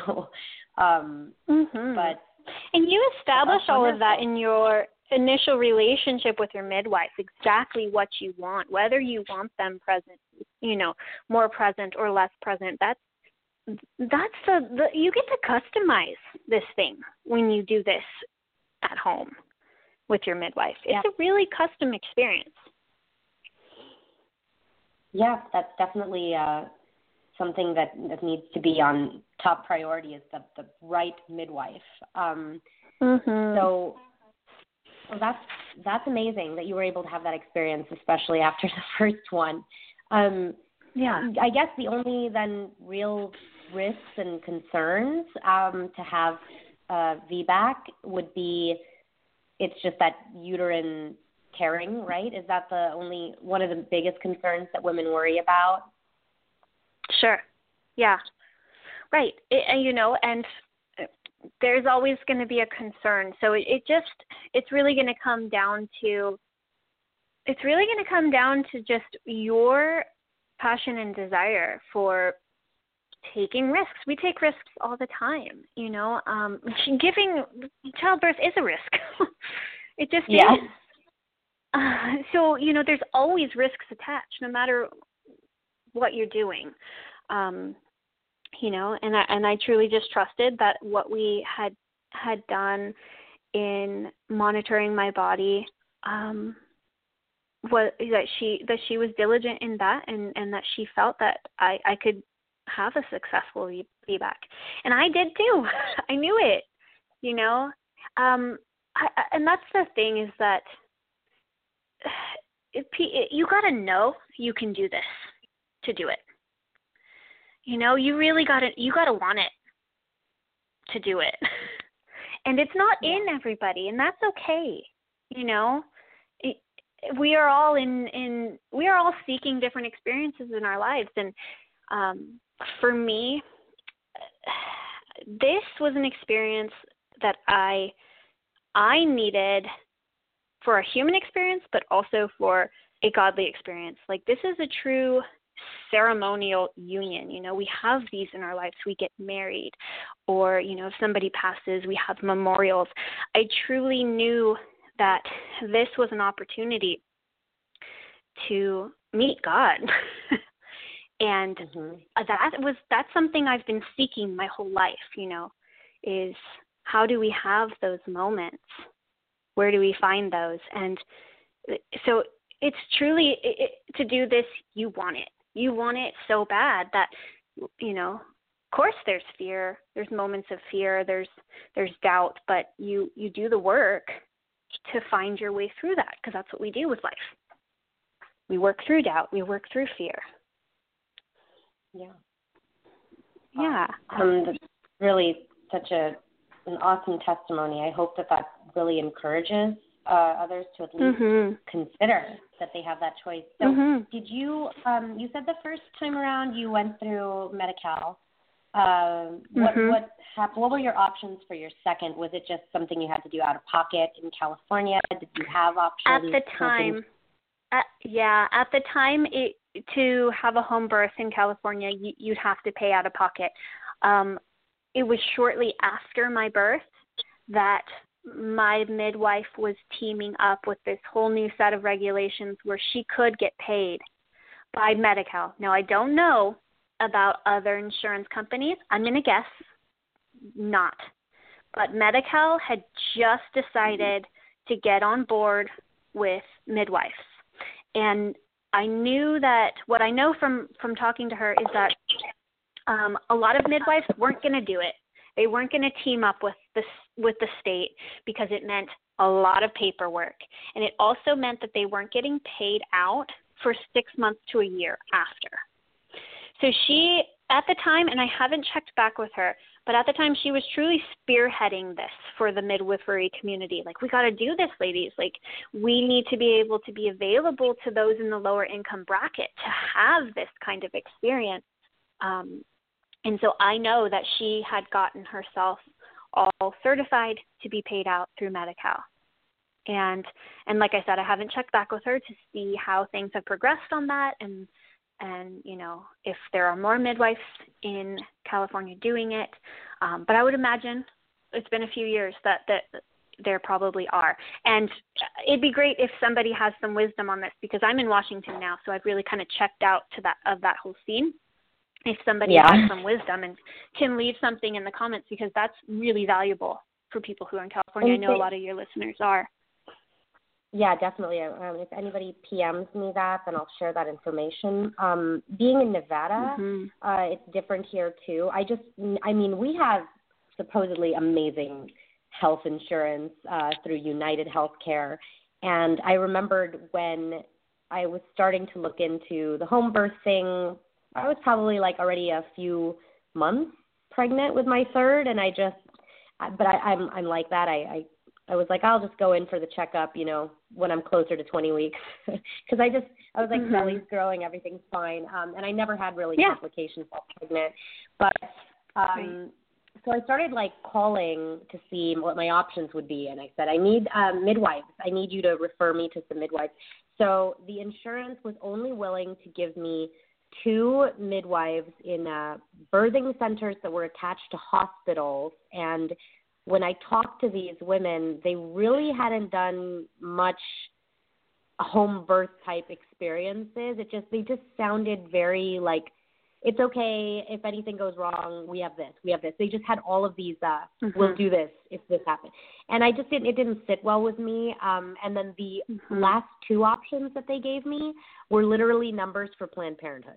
B: But
C: and you establish all of that in your initial relationship with your midwife, exactly what you want, whether you want them present, you know, more present or less present. That's the you get to customize this thing when you do this at home with your midwife. It's a really custom experience.
B: Yeah, that's definitely something that needs to be on top priority, is the right midwife. So that's amazing that you were able to have that experience, especially after the first one. I guess the only then real risks and concerns to have VBAC would be, it's just that uterine tearing, right? Is that the only one of the biggest concerns that women worry about?
C: Sure. Yeah. Right. You know, and there's always going to be a concern. So it's really going to come down to just your passion and desire for taking risks. We take risks all the time, you know. Giving childbirth is a risk. It just is. So, you know, there's always risks attached, no matter what you're doing. You know, and I truly just trusted that what we had done in monitoring my body was that she was diligent in that, and that she felt that I could have a successful VBAC, and I did too. I knew it, you know. And that's the thing, is that you got to know you can do this to do it. You know, you really got to want it to do it. And it's not in everybody, and that's okay. You know, we are all seeking different experiences in our lives, and for me, this was an experience that I needed for a human experience, but also for a godly experience. Like, this is a true ceremonial union. You know, we have these in our lives. We get married, or, you know, if somebody passes, we have memorials. I truly knew that this was an opportunity to meet God. And that's something I've been seeking my whole life, you know, is how do we have those moments? Where do we find those? And so it's truly, to do this, you want it. You want it so bad that, you know, of course there's fear. There's moments of fear. There's doubt, but you do the work to find your way through that, because that's what we do with life. We work through doubt. We work through fear. Yeah.
B: That's really such an awesome testimony. I hope that really encourages others to at least consider that they have that choice. So did you, you said the first time around you went through Medi-Cal. What were your options for your second? Was it just something you had to do out of pocket in California? Did you have options?
C: At the time, to have a home birth in California, you'd have to pay out of pocket. It was shortly after my birth that my midwife was teaming up with this whole new set of regulations where she could get paid by Medi-Cal. Now, I don't know about other insurance companies. I'm going to guess not. but Medi-Cal had just decided to get on board with midwives. And I knew that what I know from talking to her is that a lot of midwives weren't going to do it. They weren't going to team up with the state because it meant a lot of paperwork. And it also meant that they weren't getting paid out for 6 months to a year after. So she, at the time, and I haven't checked back with her, but at the time she was truly spearheading this for the midwifery community. Like, we got to do this, ladies. Like, we need to be able to be available to those in the lower income bracket to have this kind of experience. And so I know that she had gotten herself all certified to be paid out through Medi-Cal. And like I said, I haven't checked back with her to see how things have progressed on that and you know, if there are more midwives in California doing it. But I would imagine it's been a few years that there probably are. And it'd be great if somebody has some wisdom on this, because I'm in Washington now, so I've really kind of checked out of that whole scene. If somebody has some wisdom and can leave something in the comments, because that's really valuable for people who are in California. I know a lot of your listeners are.
B: Yeah, definitely. If anybody PMs me that, then I'll share that information. Being in Nevada, it's different here too. We have supposedly amazing health insurance through United Healthcare. And I remembered when I was starting to look into the home birth thing, I was probably like already a few months pregnant with my third, and I'm like that. I was like, I'll just go in for the checkup, you know, when I'm closer to 20 weeks, because I was like, belly's growing, everything's fine, and I never had really complications while pregnant, but so I started like calling to see what my options would be, and I said, I need midwives. I need you to refer me to some midwives. So the insurance was only willing to give me 2 midwives in birthing centers that were attached to hospitals. And when I talked to these women, they really hadn't done much home birth type experiences. They just sounded very like, it's okay if anything goes wrong, we have this. They just had all of these, we'll do this if this happens. And it didn't sit well with me. And then the last 2 options that they gave me were literally numbers for Planned Parenthood.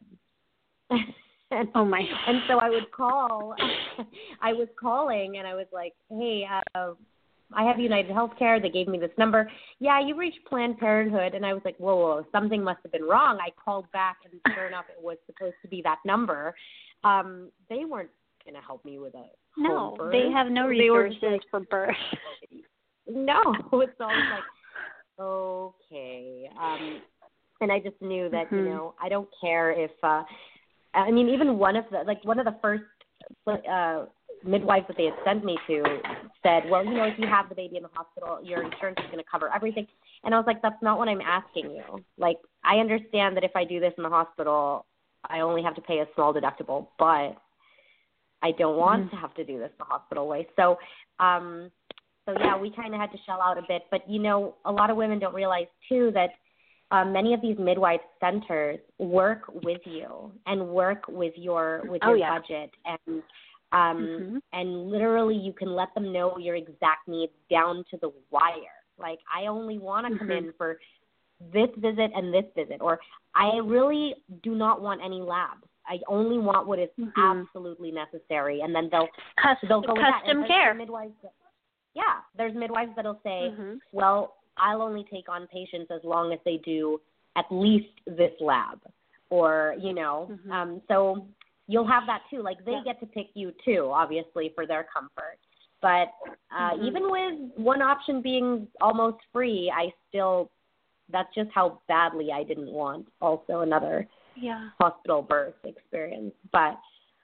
B: And so I would call, I was calling and I was like, hey, I have United Healthcare. They gave me this number. Yeah, you reached Planned Parenthood. And I was like, whoa, something must have been wrong. I called back, and sure enough, it was supposed to be that number. They weren't going to help me with a home birth.
C: They have no resources for birth.
B: No, it's always like, okay. And I just knew that, you know, I don't care if, even one of the first midwives that they had sent me to said, well, you know, if you have the baby in the hospital, your insurance is going to cover everything. And I was like, that's not what I'm asking you. Like, I understand that if I do this in the hospital, I only have to pay a small deductible, but I don't want to have to do this the hospital way. So yeah, we kind of had to shell out a bit. But, you know, a lot of women don't realize, too, that many of these midwife centers work with you and work with your budget, and literally you can let them know your exact needs down to the wire. Like, I only want to come in for this visit and this visit, or I really do not want any labs. I only want what is absolutely necessary, and then they'll go with that.
C: Custom care.
B: There's midwives that'll say, well, I'll only take on patients as long as they do at least this lab, or, you know, so you'll have that too. Like, they get to pick you too, obviously, for their comfort. But even with one option being almost free, that's just how badly I didn't want also another hospital birth experience. But,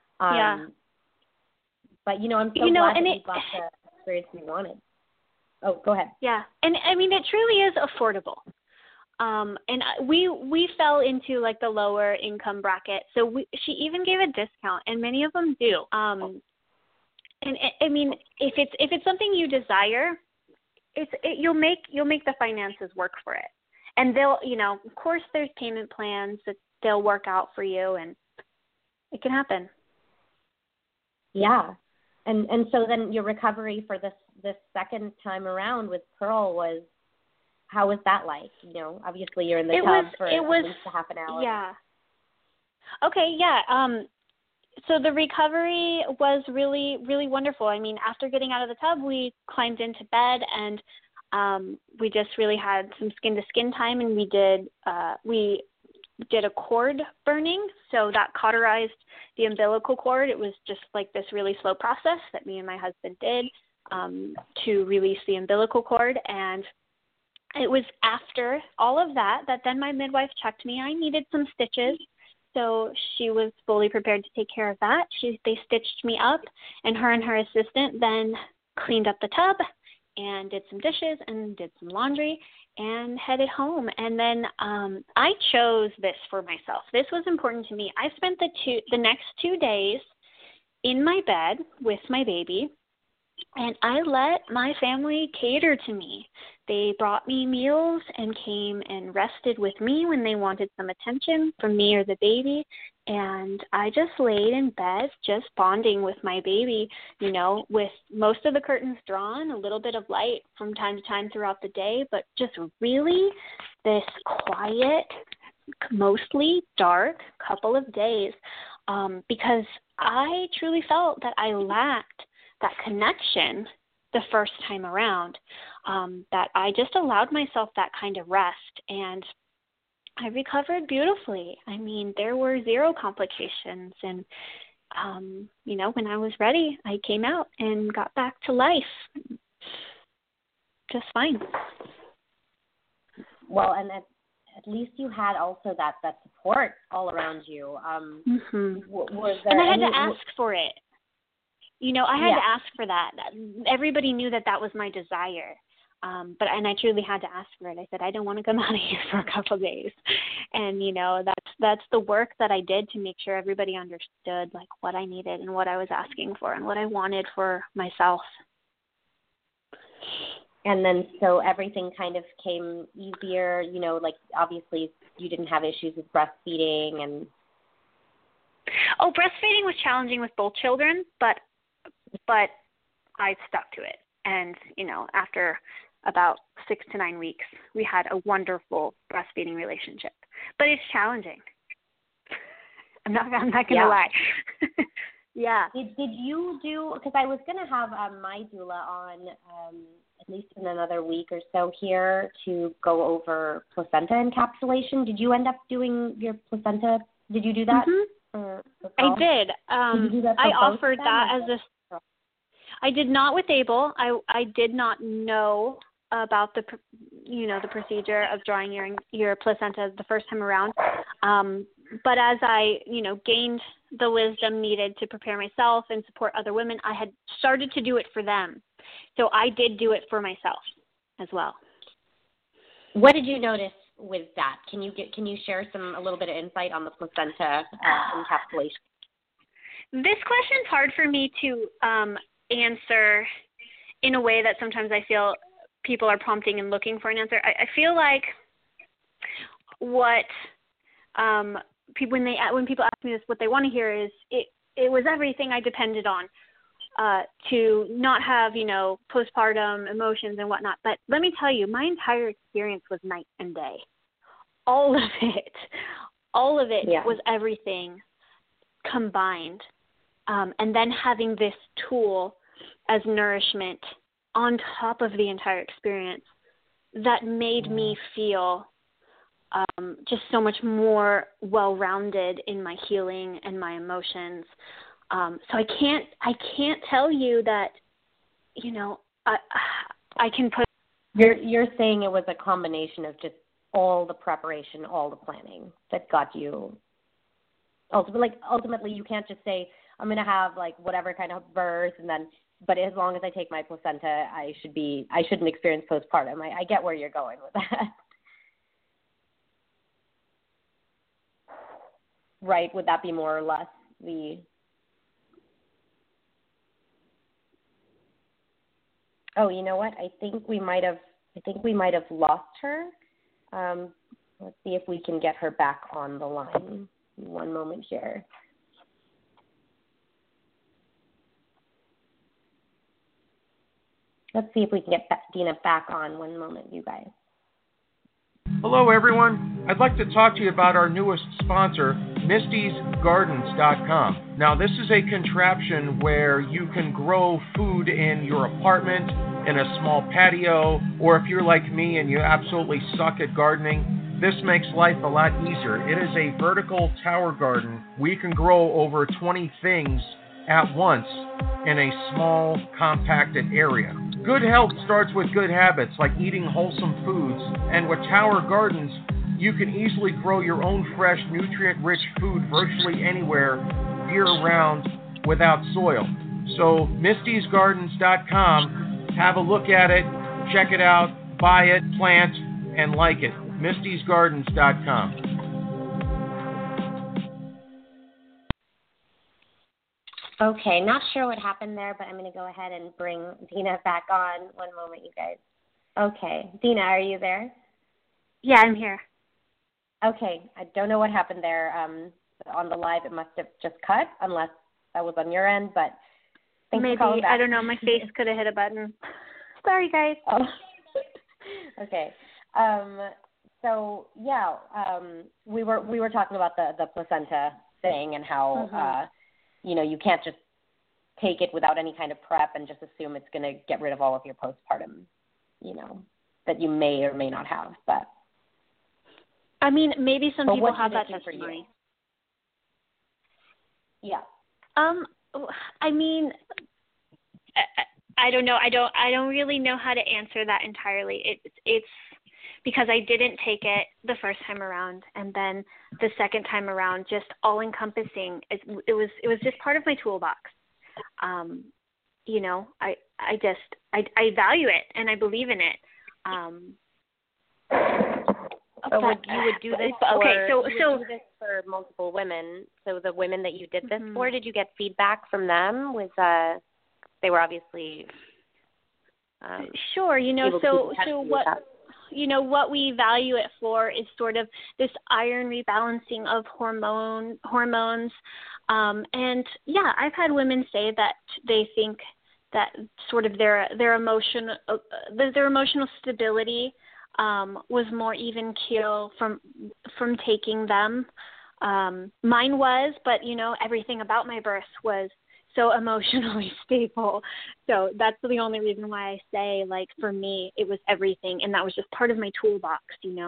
B: you know, I'm so glad that we got the experience we wanted. Oh, go ahead.
C: Yeah. And I mean, it truly is affordable. And we fell into like the lower income bracket. So she even gave a discount, and many of them do. And I mean, if it's something you desire, you'll make the finances work for it. And they'll, you know, of course there's payment plans that they'll work out for you, and it can happen.
B: Yeah. And so then your recovery for this second time around with Pearl how was that like? You know, obviously you're in the tub for at least a half an hour.
C: Yeah. Okay, yeah. So the recovery was really, really wonderful. I mean, after getting out of the tub, we climbed into bed and we just really had some skin-to-skin time, and we did a cord burning, so that cauterized the umbilical cord. It was just like this really slow process that me and my husband did to release the umbilical cord, and it was after all of that then my midwife checked me. I needed some stitches, so she was fully prepared to take care of that. They stitched me up, and her assistant then cleaned up the tub and did some dishes and did some laundry and headed home. And then I chose this for myself. This was important to me. I spent the next 2 days in my bed with my baby, and I let my family cater to me. They brought me meals and came and rested with me when they wanted some attention from me or the baby. And I just laid in bed, just bonding with my baby, you know, with most of the curtains drawn, a little bit of light from time to time throughout the day, but just really this quiet, mostly dark couple of days, because I truly felt that I lacked that connection the first time around, that I just allowed myself that kind of rest, and I recovered beautifully. I mean, there were 0 complications, and, you know, when I was ready, I came out and got back to life just fine.
B: Well, and at least you had also that support all around you. Was there
C: and I had to ask for it. You know, I had to ask for that. Everybody knew that was my desire. But I truly had to ask for it. I said, I don't want to come out of here for a couple of days. And, you know, that's the work that I did to make sure everybody understood, like, what I needed and what I was asking for and what I wanted for myself.
B: And then so everything kind of came easier, you know, like obviously you didn't have issues with breastfeeding and...
C: Oh, breastfeeding was challenging with both children, but I stuck to it. And, you know, after about 6 to 9 weeks, we had a wonderful breastfeeding relationship. But it's challenging. I'm not going to lie. Yeah.
B: Did you do, because I was going to have my doula on at least in another week or so here to go over placenta encapsulation. Did you end up doing your placenta? Did you do that?
C: I did.
B: Did you do that
C: I offered that as a... I did not with Abel. I did not know about the procedure of drawing your placenta the first time around. But as I, gained the wisdom needed to prepare myself and support other women, I had started to do it for them. So I did do it for myself as well.
B: What did you notice with that? Can you share a little bit of insight on the placenta encapsulation?
C: This question's hard for me to answer in a way that sometimes I feel people are prompting and looking for an answer. I feel like what when people ask me this, what they want to hear is it was everything I depended on to not have, postpartum emotions and whatnot. But let me tell you, my entire experience was night and day. All of it was everything combined. And then having this tool as nourishment on top of the entire experience that made me feel just so much more well-rounded in my healing and my emotions. So I can't tell you that, I can put.
B: You're saying it was a combination of just all the preparation, all the planning that got you. Ultimately, you can't just say, I'm going to have whatever kind of birth, but as long as I take my placenta, I shouldn't experience postpartum. I get where you're going with that. Right? Would that be more or less the? Oh, you know what? I think we might have lost her. Let's see if we can get her back on the line. One moment here. Let's see if we can get Dina back on. One moment, you guys.
D: Hello, everyone. I'd like to talk to you about our newest sponsor, Misty'sGardens.com. Now, this is a contraption where you can grow food in your apartment, in a small patio, or if you're like me and you absolutely suck at gardening, this makes life a lot easier. It is a vertical tower garden where you can grow over 20 things at once in a small, compacted area. Good health starts with good habits like eating wholesome foods, and with tower gardens, you can easily grow your own fresh, nutrient-rich food virtually anywhere, year-round, without soil. So, Misty'sGardens.com, have a look at it, check it out, buy it, plant, and like it. Misty'sGardens.com.
B: Okay, not sure what happened there, but I'm going to go ahead and bring Dina back on. One moment, you guys. Okay, Dina, are you there?
C: Yeah, I'm here.
B: Okay, I don't know what happened there. On the live, it must have just cut, unless that was on your end, but thanks
C: Maybe,
B: for calling back.
C: I don't know, my face could have hit a button. Sorry, guys.
B: Oh. Okay. So, yeah, we were talking about the placenta thing and how, you can't just take it without any kind of prep and just assume it's going to get rid of all of your postpartum, that you may or may not have. But
C: I mean, maybe some people have that testimony.
B: Yeah.
C: I mean, I don't know. I don't really know how to answer that entirely. It's because I didn't take it the first time around, and then the second time around, just all encompassing. It was just part of my toolbox. I value it and I believe in it.
B: But you would do this do this for multiple women. So the women that you did this for, did you get feedback from them? They were obviously
C: sure. What we value it for is sort of this iron rebalancing of hormones. And yeah, I've had women say that they think that sort of their emotional stability was more even keel from taking them. Mine was, but everything about my birth was so emotionally stable. So that's the only reason why I say, like, for me, it was everything, and that was just part of my toolbox,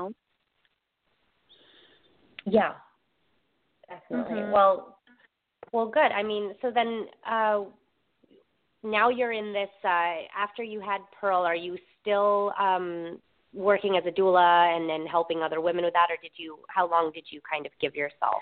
B: Yeah, definitely. Well, good. I mean, so then now you're in this, after you had Pearl, are you still working as a doula and then helping other women with that, or how long did you kind of give yourself?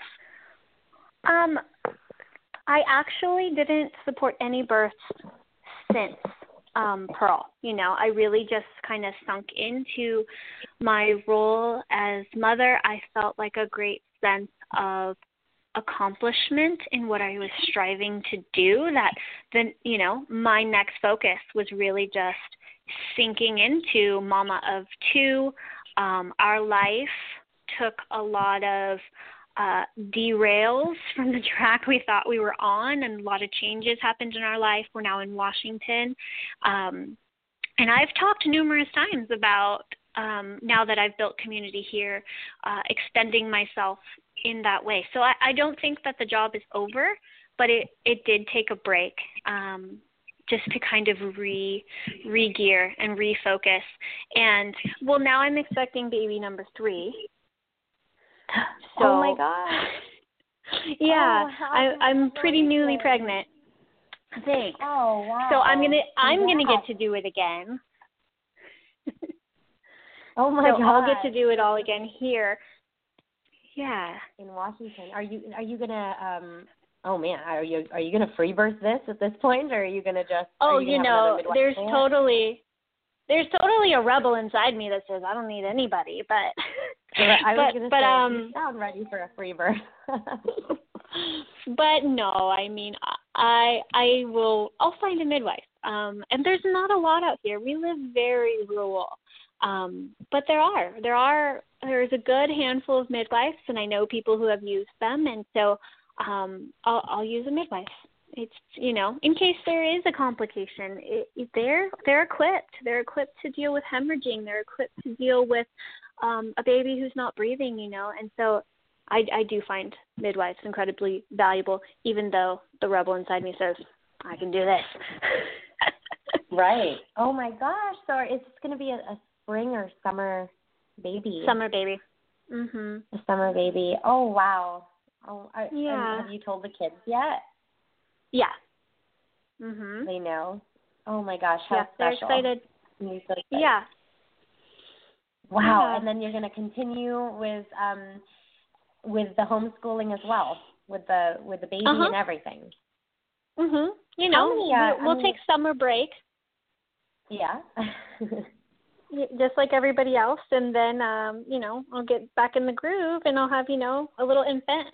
C: I actually didn't support any births since Pearl. I really just kind of sunk into my role as mother. I felt like a great sense of accomplishment in what I was striving to do, that my next focus was really just sinking into mama of two. Our life took a lot of derails from the track we thought we were on, and a lot of changes happened in our life. We're now in Washington. And I've talked numerous times about, now that I've built community here, extending myself in that way. So I don't think that the job is over, but it did take a break, just to kind of re-gear and refocus. And, well, now I'm expecting baby number 3. So,
B: oh my God!
C: Yeah, I'm pretty newly pregnant. Thanks.
B: Oh wow!
C: So I'm gonna get to do it again.
B: Oh my God!
C: I'll get to do it all again here. Yeah.
B: In Washington, are you gonna Oh man, are you gonna free birth this at this point, or are you gonna just?
C: Oh, there's totally a rebel inside me that says I don't need anybody, but.
B: I was going to say, you sound ready for a free birth.
C: But no, I mean, I'll find a midwife. And there's not a lot out here. We live very rural. But there's a good handful of midwives, and I know people who have used them, and so I'll use a midwife. It's, in case there is a complication, they're equipped. They're equipped to deal with hemorrhaging. They're equipped to deal with a baby who's not breathing, and so I do find midwives incredibly valuable, even though the rebel inside me says, I can do this.
B: Right. Oh, my gosh. So it's going to be a spring or summer baby.
C: Summer baby. Mm-hmm.
B: A summer baby. Oh, wow. Oh,
C: yeah.
B: Have you told the kids yet?
C: Yeah. Mhm.
B: They know. Oh my gosh, how special!
C: They're excited.
B: So excited.
C: Yeah.
B: Wow,
C: yeah.
B: And then you're going to continue with the homeschooling as well, with the baby and everything.
C: Mhm. We'll take summer break.
B: Yeah.
C: Just like everybody else, and then I'll get back in the groove, and I'll have a little infant.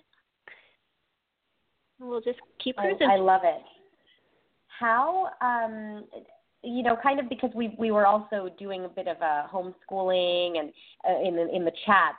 C: We'll just keep cruising.
B: I love it. How, kind of because we were also doing a bit of a homeschooling and in the chat.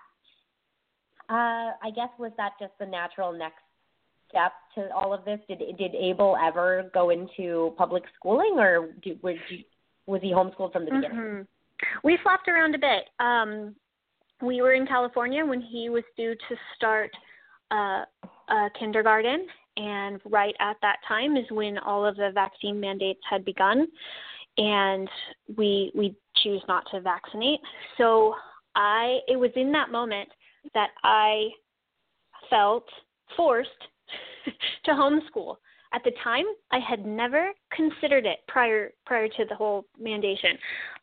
B: I guess was that just the natural next step to all of this? Did Abel ever go into public schooling, or was he homeschooled from the beginning?
C: Mm-hmm. We flopped around a bit. We were in California when he was due to start kindergarten. And right at that time is when all of the vaccine mandates had begun, and we choose not to vaccinate. So it was in that moment that I felt forced to homeschool. At the time, I had never considered it prior to the whole mandation,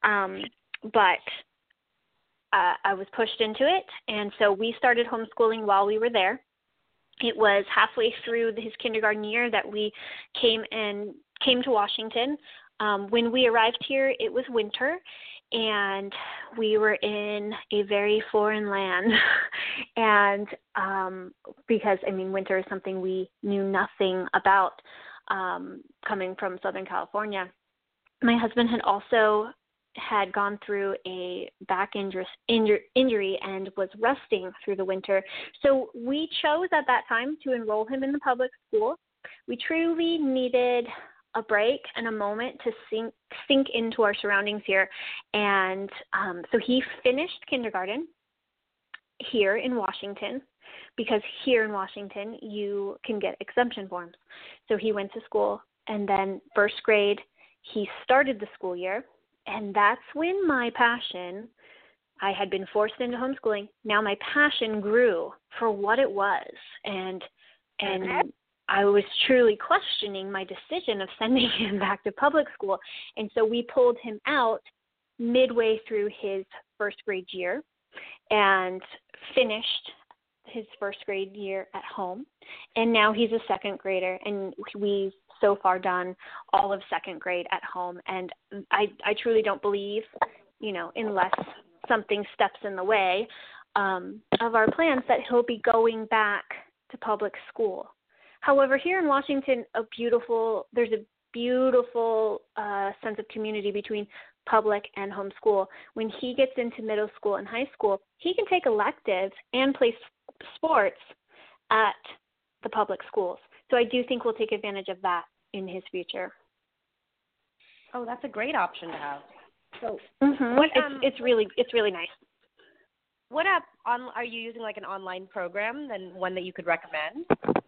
C: but I was pushed into it, and so we started homeschooling while we were there. It was halfway through his kindergarten year that we came to Washington. When we arrived here, it was winter, and we were in a very foreign land. And because, winter is something we knew nothing about coming from Southern California. My husband had gone through a back injury and was resting through the winter. So we chose at that time to enroll him in the public school. We truly needed a break and a moment to sink into our surroundings here. And so he finished kindergarten here in Washington, because here in Washington you can get exemption forms. So he went to school, and then first grade he started the school year. And that's when my passion, I had been forced into homeschooling. Now my passion grew for what it was. And I was truly questioning my decision of sending him back to public school. And so we pulled him out midway through his first grade year and finished his first grade year at home. And now he's a second grader, and we've so far done all of second grade at home. And I truly don't believe, unless something steps in the way of our plans, that he'll be going back to public school. However, here in Washington, there's a beautiful sense of community between public and homeschool. When he gets into middle school and high school, he can take electives and play sports at the public schools. So I do think we'll take advantage of that in his future.
B: Oh, that's a great option to have. So,
C: it's really nice.
B: What app are you using? Like an online program, then one that you could recommend?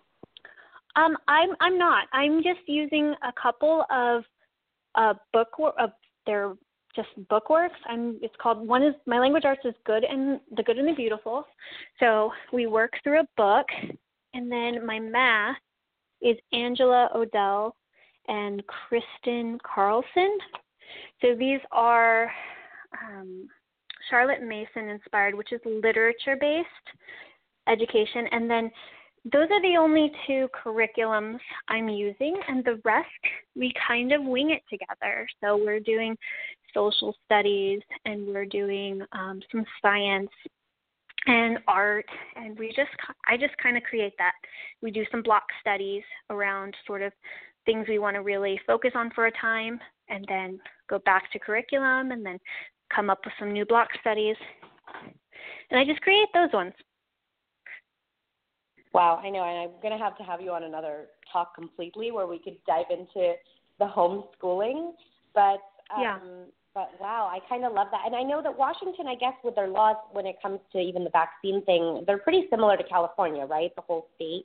C: I'm not. I'm just using a couple of they're just bookworks. It's called, one is My Language Arts is The Good and the Beautiful. So we work through a book, and then my math is Angela Odell and Kristen Carlson. So these are Charlotte Mason inspired, which is literature-based education. And then those are the only two curriculums I'm using, and the rest we kind of wing it together. So we're doing social studies, and we're doing some science and art, and I just kind of create that. We do some block studies around sort of things we want to really focus on for a time, and then go back to curriculum, and then come up with some new block studies. And I just create those ones.
B: Wow, I know, and I'm going to have you on another talk completely where we could dive into the homeschooling. But But wow, I kind of love that. And I know that Washington, I guess, with their laws when it comes to even the vaccine thing, they're pretty similar to California, right? The whole state.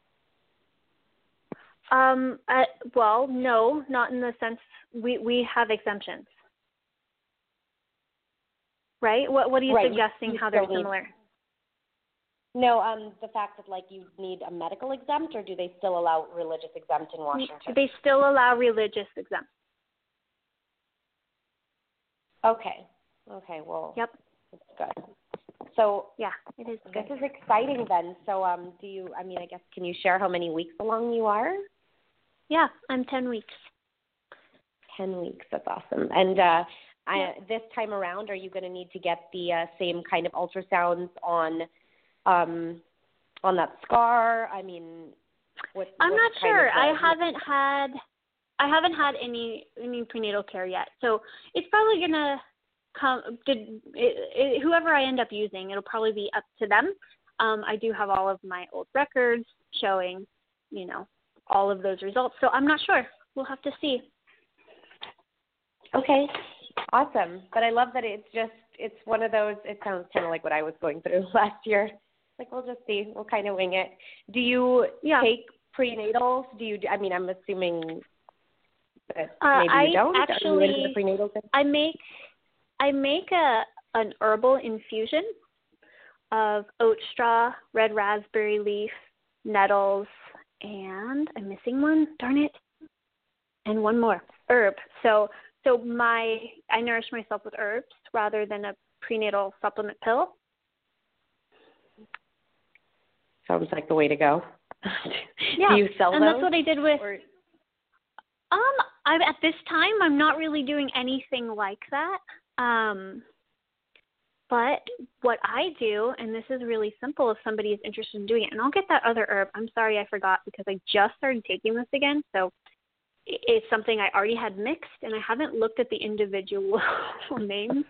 C: Well, no, not in the sense we have exemptions. Right? What are you suggesting how they're similar?
B: No, the fact that like you need a medical exempt, or do they still allow religious exempt in Washington?
C: They still allow religious exempt.
B: Okay. Well,
C: yep,
B: that's good. So
C: yeah, it is good.
B: This is exciting then. So do you? I mean, I guess can you share how many weeks along you are?
C: Yeah, I'm 10 weeks.
B: 10 weeks. That's awesome. And this time around, are you going to need to get the same kind of ultrasounds on that scar? I mean,
C: I'm not sure. I haven't had any prenatal care yet, so it's probably gonna come. Whoever I end up using, it'll probably be up to them. I do have all of my old records showing, all of those results. So I'm not sure. We'll have to see.
B: Okay, awesome. But I love that it's one of those. It sounds kind of like what I was going through last year. Like we'll just see. We'll kind of wing it. Do you take prenatals? I'm assuming. Maybe you don't.
C: Actually, I make an herbal infusion of oat straw, red raspberry leaf, nettles, and I'm missing one. Darn it! And one more herb. So I nourish myself with herbs rather than a prenatal supplement pill.
B: Sounds like the way to go.
C: Yeah,
B: do you sell
C: and
B: those?
C: That's what I did with. At this time, I'm not really doing anything like that. But what I do, and this is really simple if somebody is interested in doing it, and I'll get that other herb. I'm sorry I forgot because I just started taking this again. So it's something I already had mixed, and I haven't looked at the individual names.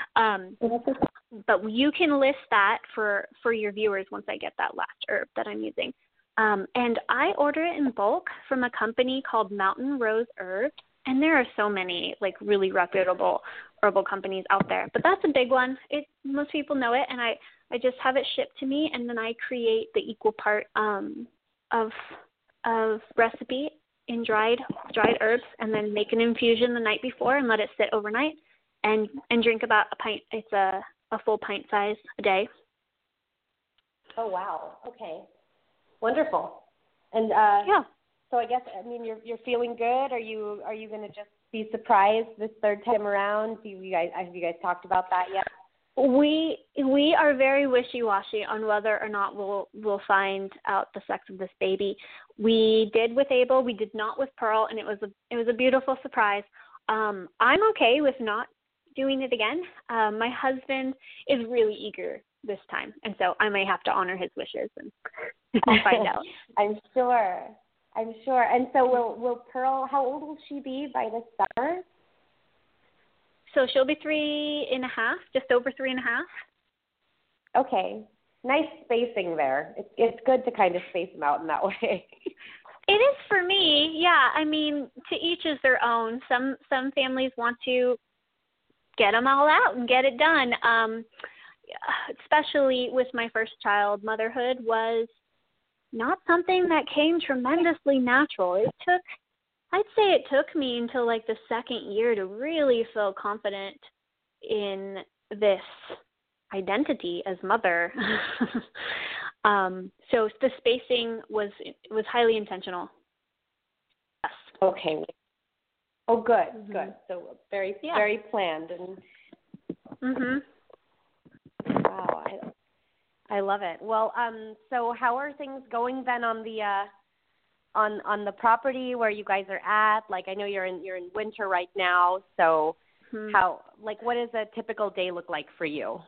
C: But you can list that for your viewers once I get that last herb that I'm using. And I order it in bulk from a company called Mountain Rose Herbs. And there are so many, really reputable herbal companies out there. But that's a big one. Most people know it. And I just have it shipped to me, and then I create the equal part of recipe in dried herbs, and then make an infusion the night before and let it sit overnight and drink about a pint. It's a full pint size a day.
B: Oh, wow. Okay. Wonderful. And so I guess you're feeling good. Are you going to just be surprised this third time around? Have you guys talked about that yet?
C: We are very wishy-washy on whether or not we'll find out the sex of this baby. We did with Abel, we did not with Pearl, and it was a beautiful surprise. I'm okay with not doing it again. My husband is really eager this time, and so I may have to honor his wishes and find out.
B: I'm sure. And so will Pearl, how old will she be by this summer?
C: So she'll be 3.5, just over 3.5.
B: Okay. Nice spacing there. It's good to kind of space them out in that way.
C: It is for me, yeah. To each is their own. Some families want to get them all out and get it done. Especially with my first child, motherhood was not something that came tremendously natural. I'd say it took me until the second year to really feel confident in this identity as mother. So the spacing was highly intentional. Yes.
B: Okay. Oh, good,
C: Mm-hmm.
B: good. So very planned and.
C: Mhm.
B: Wow, I love it. Well, so how are things going then on the on the property where you guys are at? I know you're in winter right now, so what does a typical day look like for you?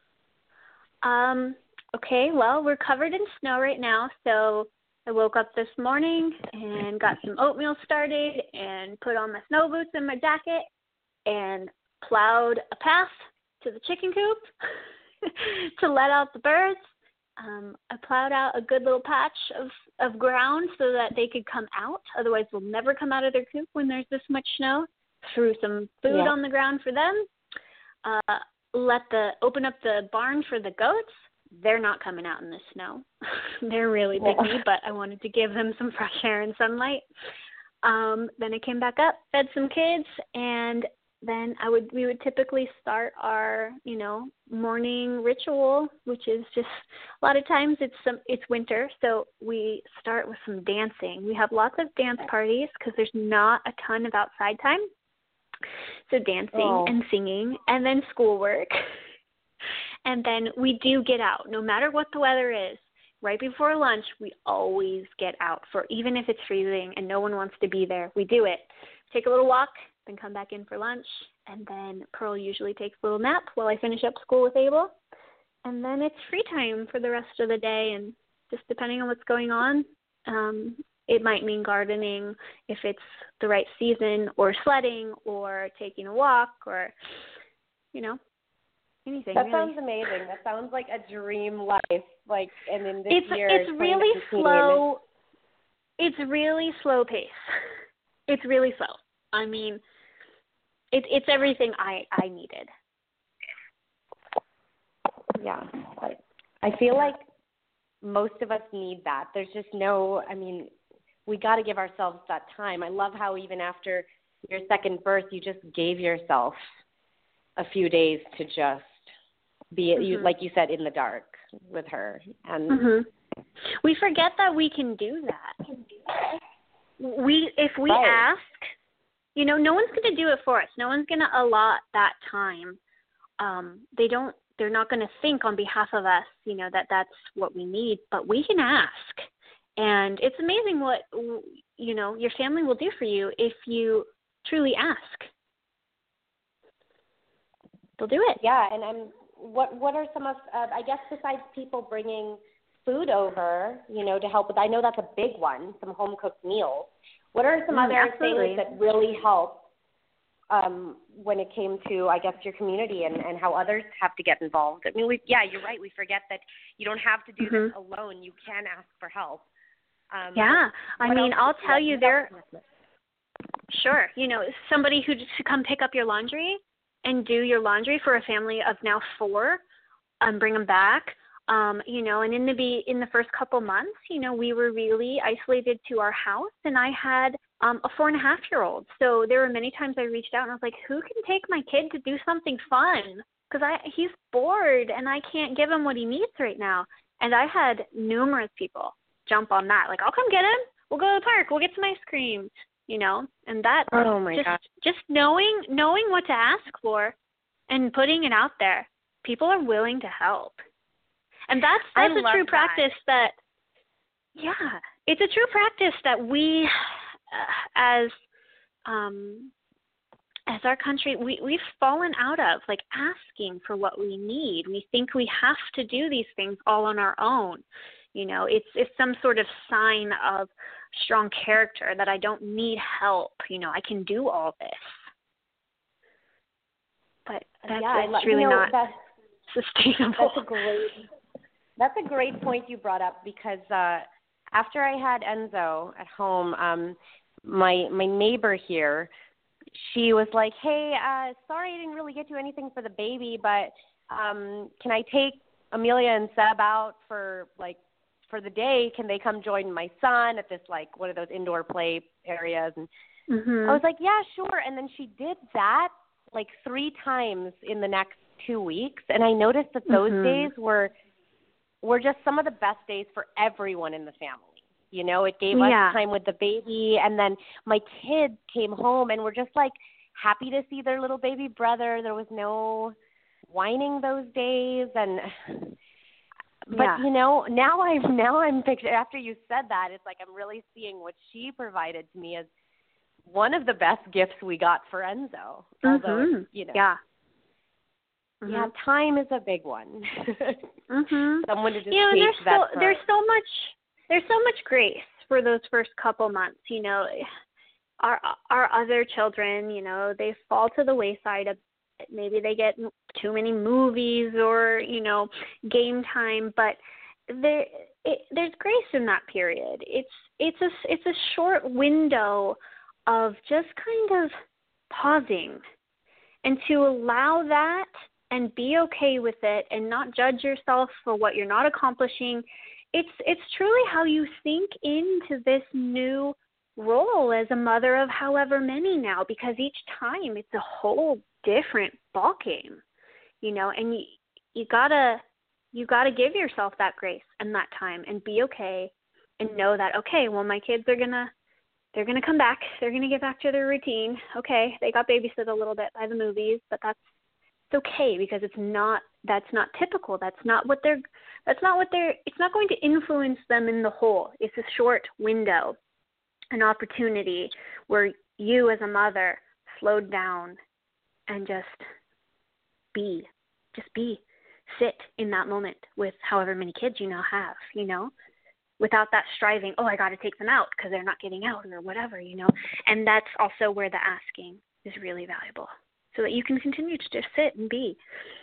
C: Okay, well, we're covered in snow right now, so I woke up this morning and got some oatmeal started and put on my snow boots and my jacket and plowed a path to the chicken coop to let out the birds I plowed out a good little patch of ground so that they could come out. Otherwise, they'll never come out of their coop when there's this much snow. Threw some food on the ground for them. Open up the barn for the goats. They're not coming out in the snow. They're really picky, but I wanted to give them some fresh air and sunlight. Then I came back up, fed some kids, and then we would typically start our, morning ritual, which is just a lot of times it's winter, so we start with some dancing. We have lots of dance parties because there's not a ton of outside time. So dancing and singing, and then schoolwork. And then we do get out, no matter what the weather is. Right before lunch, we always get out even if it's freezing and no one wants to be there. We do it. Take a little walk, then come back in for lunch, and then Pearl usually takes a little nap while I finish up school with Abel. And then it's free time for the rest of the day, and just depending on what's going on, it might mean gardening if it's the right season, or sledding, or taking a walk, or, anything.
B: That
C: really.
B: sounds amazing. That sounds like a dream life. And in this year,
C: it's really slow. It's really slow pace. It's really slow. I mean, it's everything I needed.
B: Yeah, I feel like most of us need that. There's just we got to give ourselves that time. I love how even after your second birth, you just gave yourself a few days to just be, like you said, in the dark with her. And
C: we forget that we can do that. If we ask, no one's going to do it for us. No one's going to allot that time. They're not going to think on behalf of us, that that's what we need, but we can ask. And it's amazing what, your family will do for you if you truly ask. They'll do it.
B: Yeah, and what are some of, I guess besides people bringing food over, to help with, I know that's a big one, some home-cooked meals. What are some other things that really help when it came to, I guess, your community and how others have to get involved? I mean, you're right. We forget that you don't have to do this alone. You can ask for help.
C: I'll tell you Sure. Somebody who just to come pick up your laundry and do your laundry for a family of now 4, bring them back. And in the first couple months, we were really isolated to our house, and I had a 4.5-year-old. So there were many times I reached out and I was like, who can take my kid to do something fun? Because he's bored and I can't give him what he needs right now. And I had numerous people jump on that. Like, I'll come get him. We'll go to the park. We'll get some ice cream, and that just knowing what to ask for and putting it out there. People are willing to help. And that's a true practice that, it's a true practice that we, as our country, we've fallen out of, like, asking for what we need. We think we have to do these things all on our own. It's some sort of sign of strong character that I don't need help. I can do all this. But that's really not sustainable.
B: That's a great point you brought up, because after I had Enzo at home, my neighbor here, she was like, hey, sorry I didn't really get you anything for the baby, but can I take Amelia and Seb out for the day? Can they come join my son at this, one of those indoor play areas? And I was like, yeah, sure. And then she did that 3 times in the next 2 weeks. And I noticed that those days were just some of the best days for everyone in the family. It gave us time with the baby. And then my kids came home and were just happy to see their little baby brother. There was no whining those days. And but now I'm picturing, after you said that, it's like I'm really seeing what she provided to me as one of the best gifts we got for Enzo. Although, time is a big one. Someone to just take that.
C: There's so much grace for those first couple months. Our other children, they fall to the wayside. Maybe they get too many movies or game time, but there's grace in that period. It's a short window of just kind of pausing, and to allow that and be okay with it and not judge yourself for what you're not accomplishing. It's truly how you sink into this new role as a mother of however many now, because each time it's a whole different ball game, and you gotta give yourself that grace and that time and be okay and know that, okay, well, my kids they're gonna come back. They're gonna get back to their routine. Okay, they got babysit a little bit by the movies, but it's okay, because that's not typical. It's not going to influence them in the whole. It's a short window, an opportunity where you as a mother slowed down and just sit in that moment with however many kids you now have, without that striving, oh, I got to take them out because they're not getting out or whatever, And that's also where the asking is really valuable, so that you can continue to just sit and be.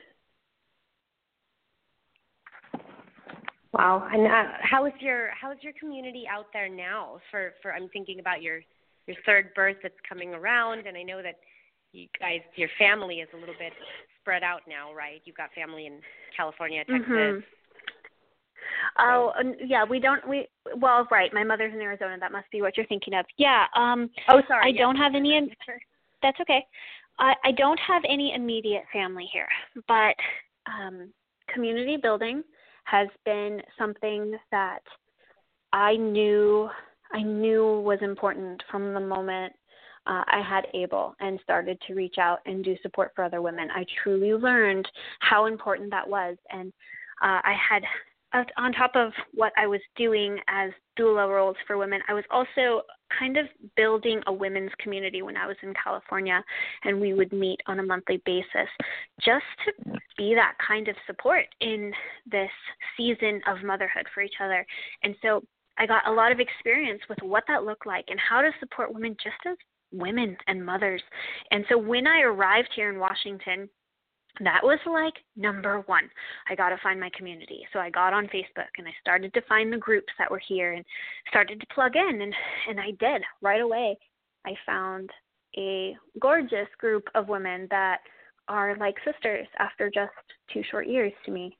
B: Wow. And how is your community out there now? For I'm thinking about your third birth that's coming around, and I know that you guys, your family is a little bit spread out now, right? You've got family in California, Texas.
C: Mm-hmm. Oh, yeah, right. My mother's in Arizona. That must be what you're thinking of. Yeah.
B: Sorry.
C: I don't have any. That's okay. I don't have any immediate family here, but community building has been something that I knew was important from the moment I had Abel and started to reach out and do support for other women. I truly learned how important that was, and I had, on top of what I was doing as doula roles for women, I was also kind of building a women's community when I was in California, and we would meet on a monthly basis just to be that kind of support in this season of motherhood for each other. And so I got a lot of experience with what that looked like and how to support women just as women and mothers. And so when I arrived here in Washington, that was like number one. I got to find my community. So I got on Facebook and I started to find the groups that were here and started to plug in. And I did right away. I found a gorgeous group of women that are like sisters after just 2 short years to me,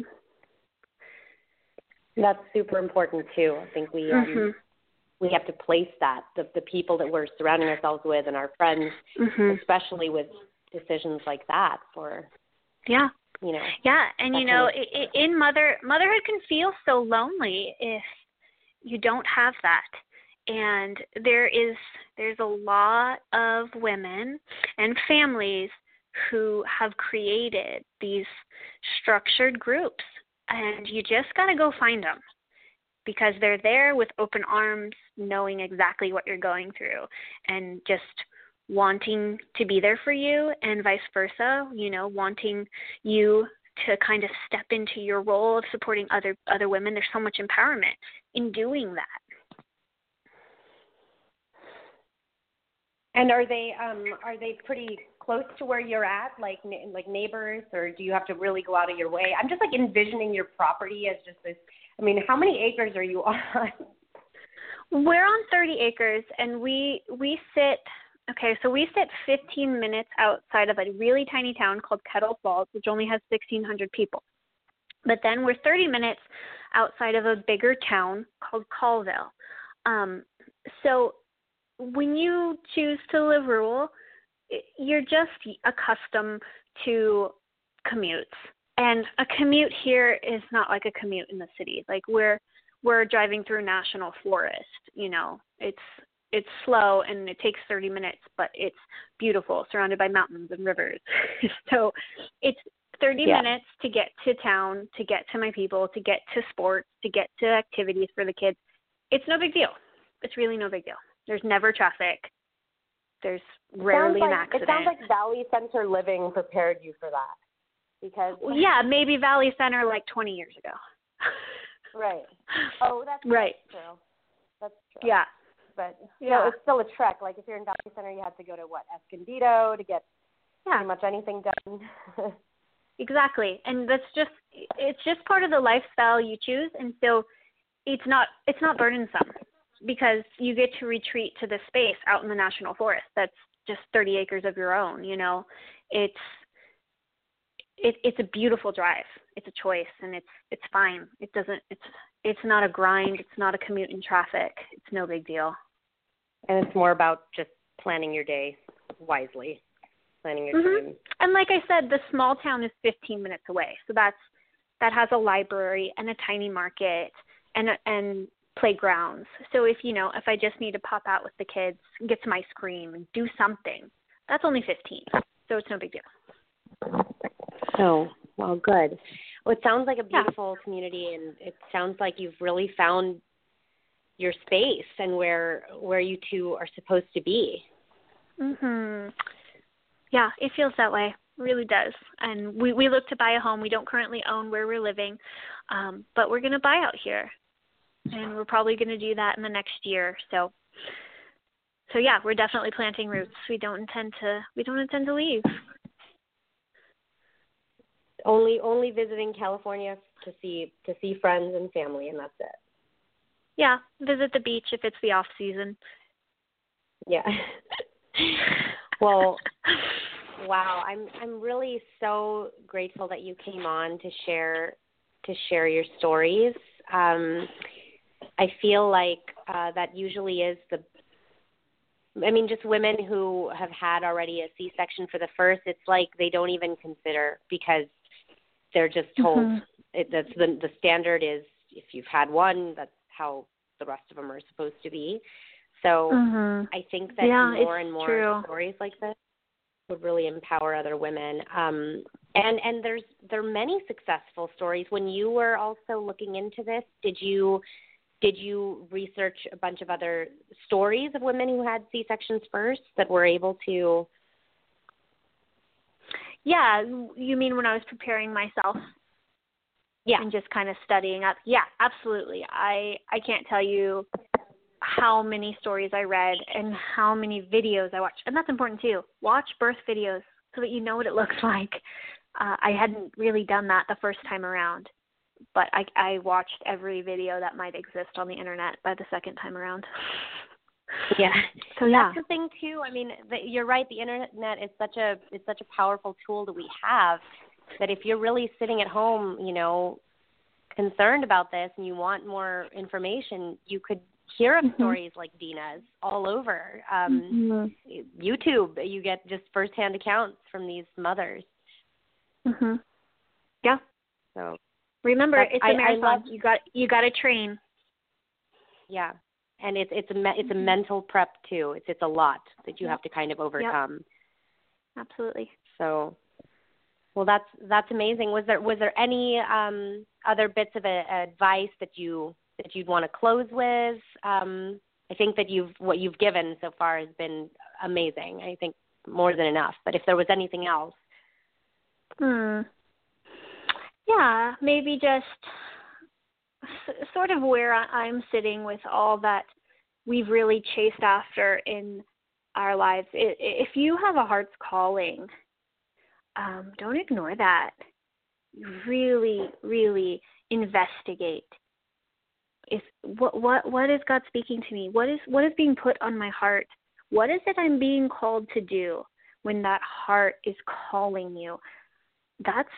B: That's super important too. I think we have to place that, the people that we're surrounding ourselves with and our friends, especially with decisions like that for,
C: Yeah, and in motherhood can feel so lonely if you don't have that. And there's a lot of women and families who have created these structured groups, and you just got to go find them, because they're there with open arms, knowing exactly what you're going through and just wanting to be there for you, and vice versa, wanting you to kind of step into your role of supporting other women. There's so much empowerment in doing that.
B: And are they pretty close to where you're at, like neighbors, or do you have to really go out of your way? I'm just like envisioning your property as just this. I mean, how many acres are you on?
C: We're on 30 acres, and we sit. Okay, so we sit 15 minutes outside of a really tiny town called Kettle Falls, which only has 1,600 people. But then we're 30 minutes outside of a bigger town called Colville. So when you choose to live rural, you're just accustomed to commutes. And a commute here is not like a commute in the city. Like we're driving through national forest, It's slow and it takes 30 minutes, but it's beautiful, surrounded by mountains and rivers. So it's 30 minutes to get to town, to get to my people, to get to sports, to get to activities for the kids. It's no big deal. It's really no big deal. There's never traffic. There's rarely an accident.
B: It sounds like Valley Center living prepared you for that. Because
C: maybe Valley Center like 20 years ago.
B: Right. Oh, that's
C: right.
B: True. That's true.
C: Yeah.
B: But it's still a trek. Like if you're in Valley Center, you have to go to Escondido to get pretty much anything done.
C: Exactly. And that's just it's just part of the lifestyle you choose, and so it's not burdensome because you get to retreat to this space out in the national forest that's just 30 acres of your own. You know, it's a beautiful drive. It's a choice, and it's fine. It's not a grind. It's not a commute in traffic. It's no big deal.
B: And it's more about just planning your day wisely, planning your time.
C: And like I said, the small town is 15 minutes away, so that has a library and a tiny market and playgrounds. So if I just need to pop out with the kids, get some ice cream, and do something, that's only 15. So it's no big deal.
B: Oh, well, good. Well, it sounds like a beautiful community, and it sounds like you've really found your space and where you two are supposed to be.
C: Yeah, it feels that way. It really does. And we look to buy a home. We don't currently own where we're living, but we're going to buy out here, and we're probably going to do that in the next year. So yeah, we're definitely planting roots. We don't intend to leave.
B: Only visiting California to see friends and family, and that's it.
C: Yeah, visit the beach if it's the off season.
B: Yeah. Well, wow, I'm really so grateful that you came on to share your stories. I feel like that usually is just women who have had already a C-section for the first, it's like they don't even consider because they're just told that's the standard is if you've had one, that's how the rest of them are supposed to be. So I think that more and more stories like this would really empower other women. And there are many successful stories. When you were also looking into this, did you research a bunch of other stories of women who had C-sections first that were able to?
C: Yeah, you mean when I was preparing myself?
B: Yeah.
C: And just kind of studying up? Yeah, absolutely. I can't tell you how many stories I read and how many videos I watched. And that's important too. Watch birth videos so that you know what it looks like. I hadn't really done that the first time around, but I watched every video that might exist on the internet by the second time around.
B: Yeah.
C: So yeah.
B: That's the thing too. I mean, you're right. The internet is such a powerful tool that we have that if you're really sitting at home, concerned about this and you want more information, you could hear of stories like Dina's all over. YouTube, you get just firsthand accounts from these mothers.
C: Yeah.
B: So
C: remember, it's a marathon. You got to train.
B: Yeah. And it's a mental prep too. It's a lot that you have to kind of overcome.
C: Yep. Absolutely.
B: So, well, that's amazing. Was there any other bits of advice that you'd want to close with? I think that what you've given so far has been amazing. I think more than enough. But if there was anything else.
C: Yeah, maybe just sort of where I'm sitting with all that we've really chased after in our lives. If you have a heart's calling, don't ignore that. Really, really investigate. What is God speaking to me? What is being put on my heart? What is it I'm being called to do when that heart is calling you? That's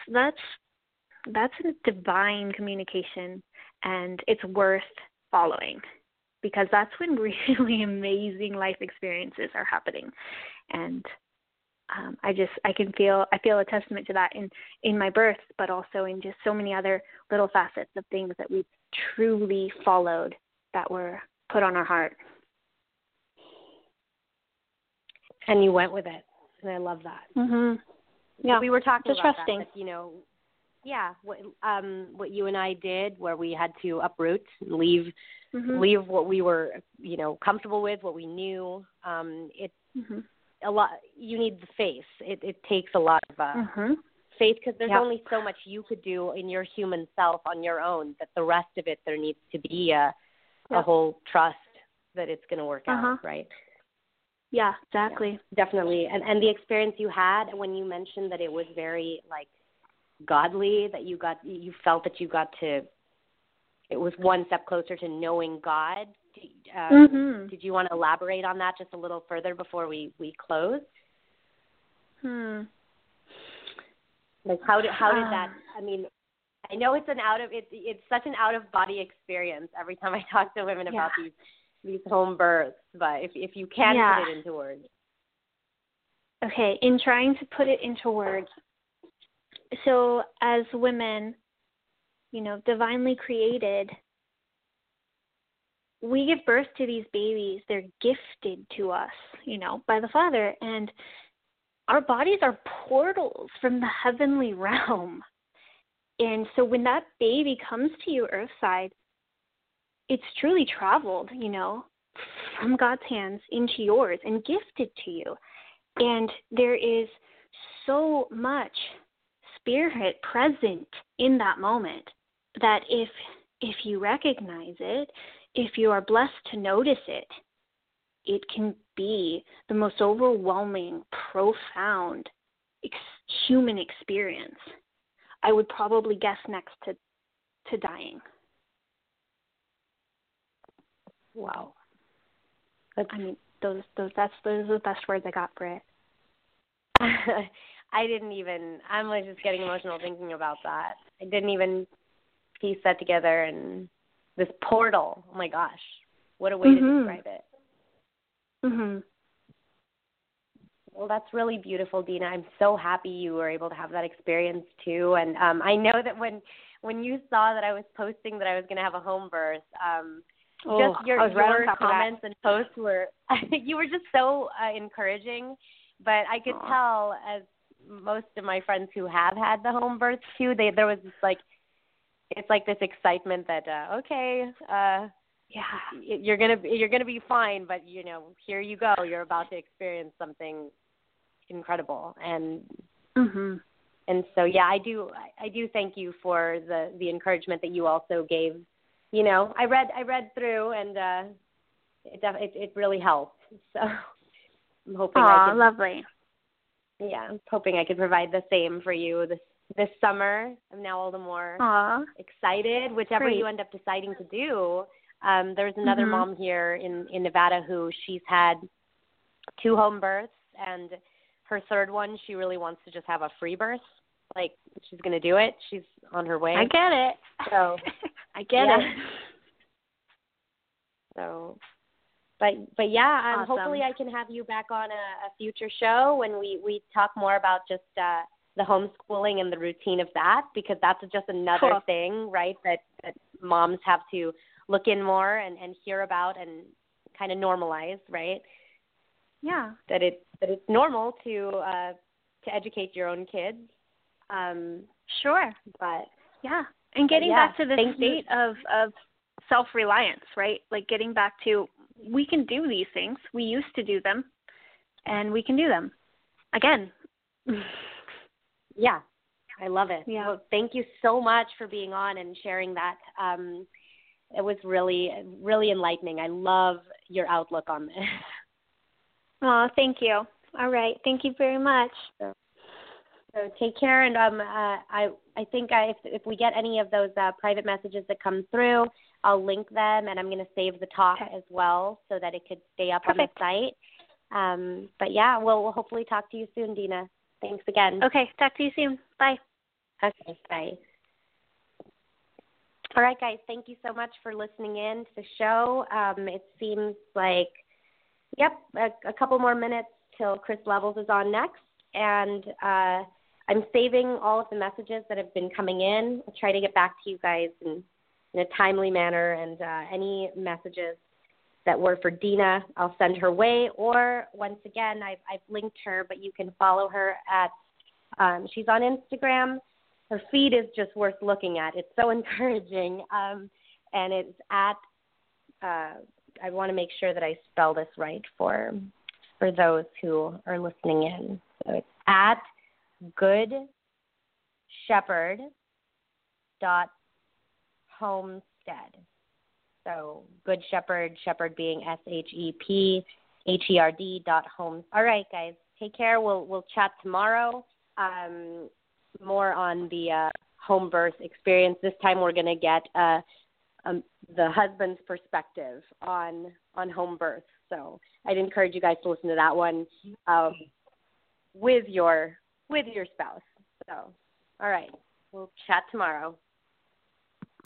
C: a divine communication, and it's worth following because that's when really amazing life experiences are happening. And I feel a testament to that in my birth, but also in just so many other little facets of things that we've truly followed that were put on our heart.
B: And you went with it, and I love that.
C: Yeah,
B: we were talking
C: just
B: about
C: trusting.
B: That, yeah, what you and I did, where we had to uproot, and leave what we were, comfortable with, what we knew. A lot. You need the faith. It takes a lot of faith because there's only so much you could do in your human self on your own. That the rest of it, there needs to be a whole trust that it's going to work out, right?
C: Yeah, exactly.
B: Yeah, definitely. And the experience you had when you mentioned that it was very godly, that you felt that you got to, it was one step closer to knowing God. Did you want to elaborate on that just a little further before we close? Like how did that, I mean, I know it's such an out of body experience every time I talk to women about these home births, but if you can put it into words.
C: Okay, in trying to put it into words, so as women, divinely created, we give birth to these babies. They're gifted to us, by the Father, and our bodies are portals from the heavenly realm. And so when that baby comes to you earthside, it's truly traveled, from God's hands into yours and gifted to you. And there is so much spirit present in that moment that if you recognize it, if you are blessed to notice it, it can be the most overwhelming, profound human experience. I would probably guess next to dying.
B: Wow.
C: Those are the best words I got for it.
B: I'm like just getting emotional thinking about that. I didn't even piece that together, and this portal, oh my gosh, what a way to describe it. Well, that's really beautiful, Dina. I'm so happy you were able to have that experience too. And I know that when you saw that I was posting that I was going to have a home birth, just your comments and posts were, you were just so encouraging. But I could tell, as most of my friends who have had the home birth too, there was this it's like this excitement that you're gonna be fine, but here you go, you're about to experience something incredible, and so I do thank you for the encouragement that you also gave. I read through, and it really helped. So I'm hoping
C: lovely.
B: Yeah, I'm hoping I could provide the same for you this summer. I'm now all the more excited, whichever you end up deciding to do. There's another mom here in Nevada who she's had 2 home births, and her third one, she really wants to just have a free birth. Like, she's going to do it. She's on her way.
C: I get it.
B: So
C: I get it.
B: So, but yeah,
C: awesome.
B: Hopefully I can have you back on a future show when we talk more about just the homeschooling and the routine of that, because that's just another thing, right, that moms have to look in more and hear about and kind of normalize, right?
C: Yeah.
B: That it's normal to educate your own kids.
C: Sure.
B: But
C: yeah. And getting back to this state of self-reliance, right? Like getting back to, we can do these things. We used to do them, and we can do them again.
B: Yeah. I love it.
C: Yeah.
B: Well, thank you so much for being on and sharing that. It was really, really enlightening. I love your outlook on this.
C: Oh, thank you. All right. Thank you very much.
B: So take care. And I think if we get any of those private messages that come through, I'll link them, and I'm going to save the talk as well so that it could stay up on the site. But yeah, we'll hopefully talk to you soon, Dina. Thanks again.
C: Okay. Talk to you soon. Bye.
B: Okay. Bye. All right, guys, thank you so much for listening in to the show. It seems like, a couple more minutes till Chris Levels is on next. And I'm saving all of the messages that have been coming in. I'll try to get back to you guys in a timely manner. And any messages that were for Dina, I'll send her way. Or, once again, I've linked her, but you can follow her at, she's on Instagram. Her feed is just worth looking at. It's so encouraging. And it's at, I want to make sure that I spell this right for those who are listening in. So it's at goodshepherd.homestead. So Good Shepherd, Shepherd being SHEPHERD.home. All right, guys, take care. We'll chat tomorrow. more on the home birth experience. This time we're going to get the husband's perspective on home birth. So I'd encourage you guys to listen to that one with your spouse. So, all right, we'll chat tomorrow.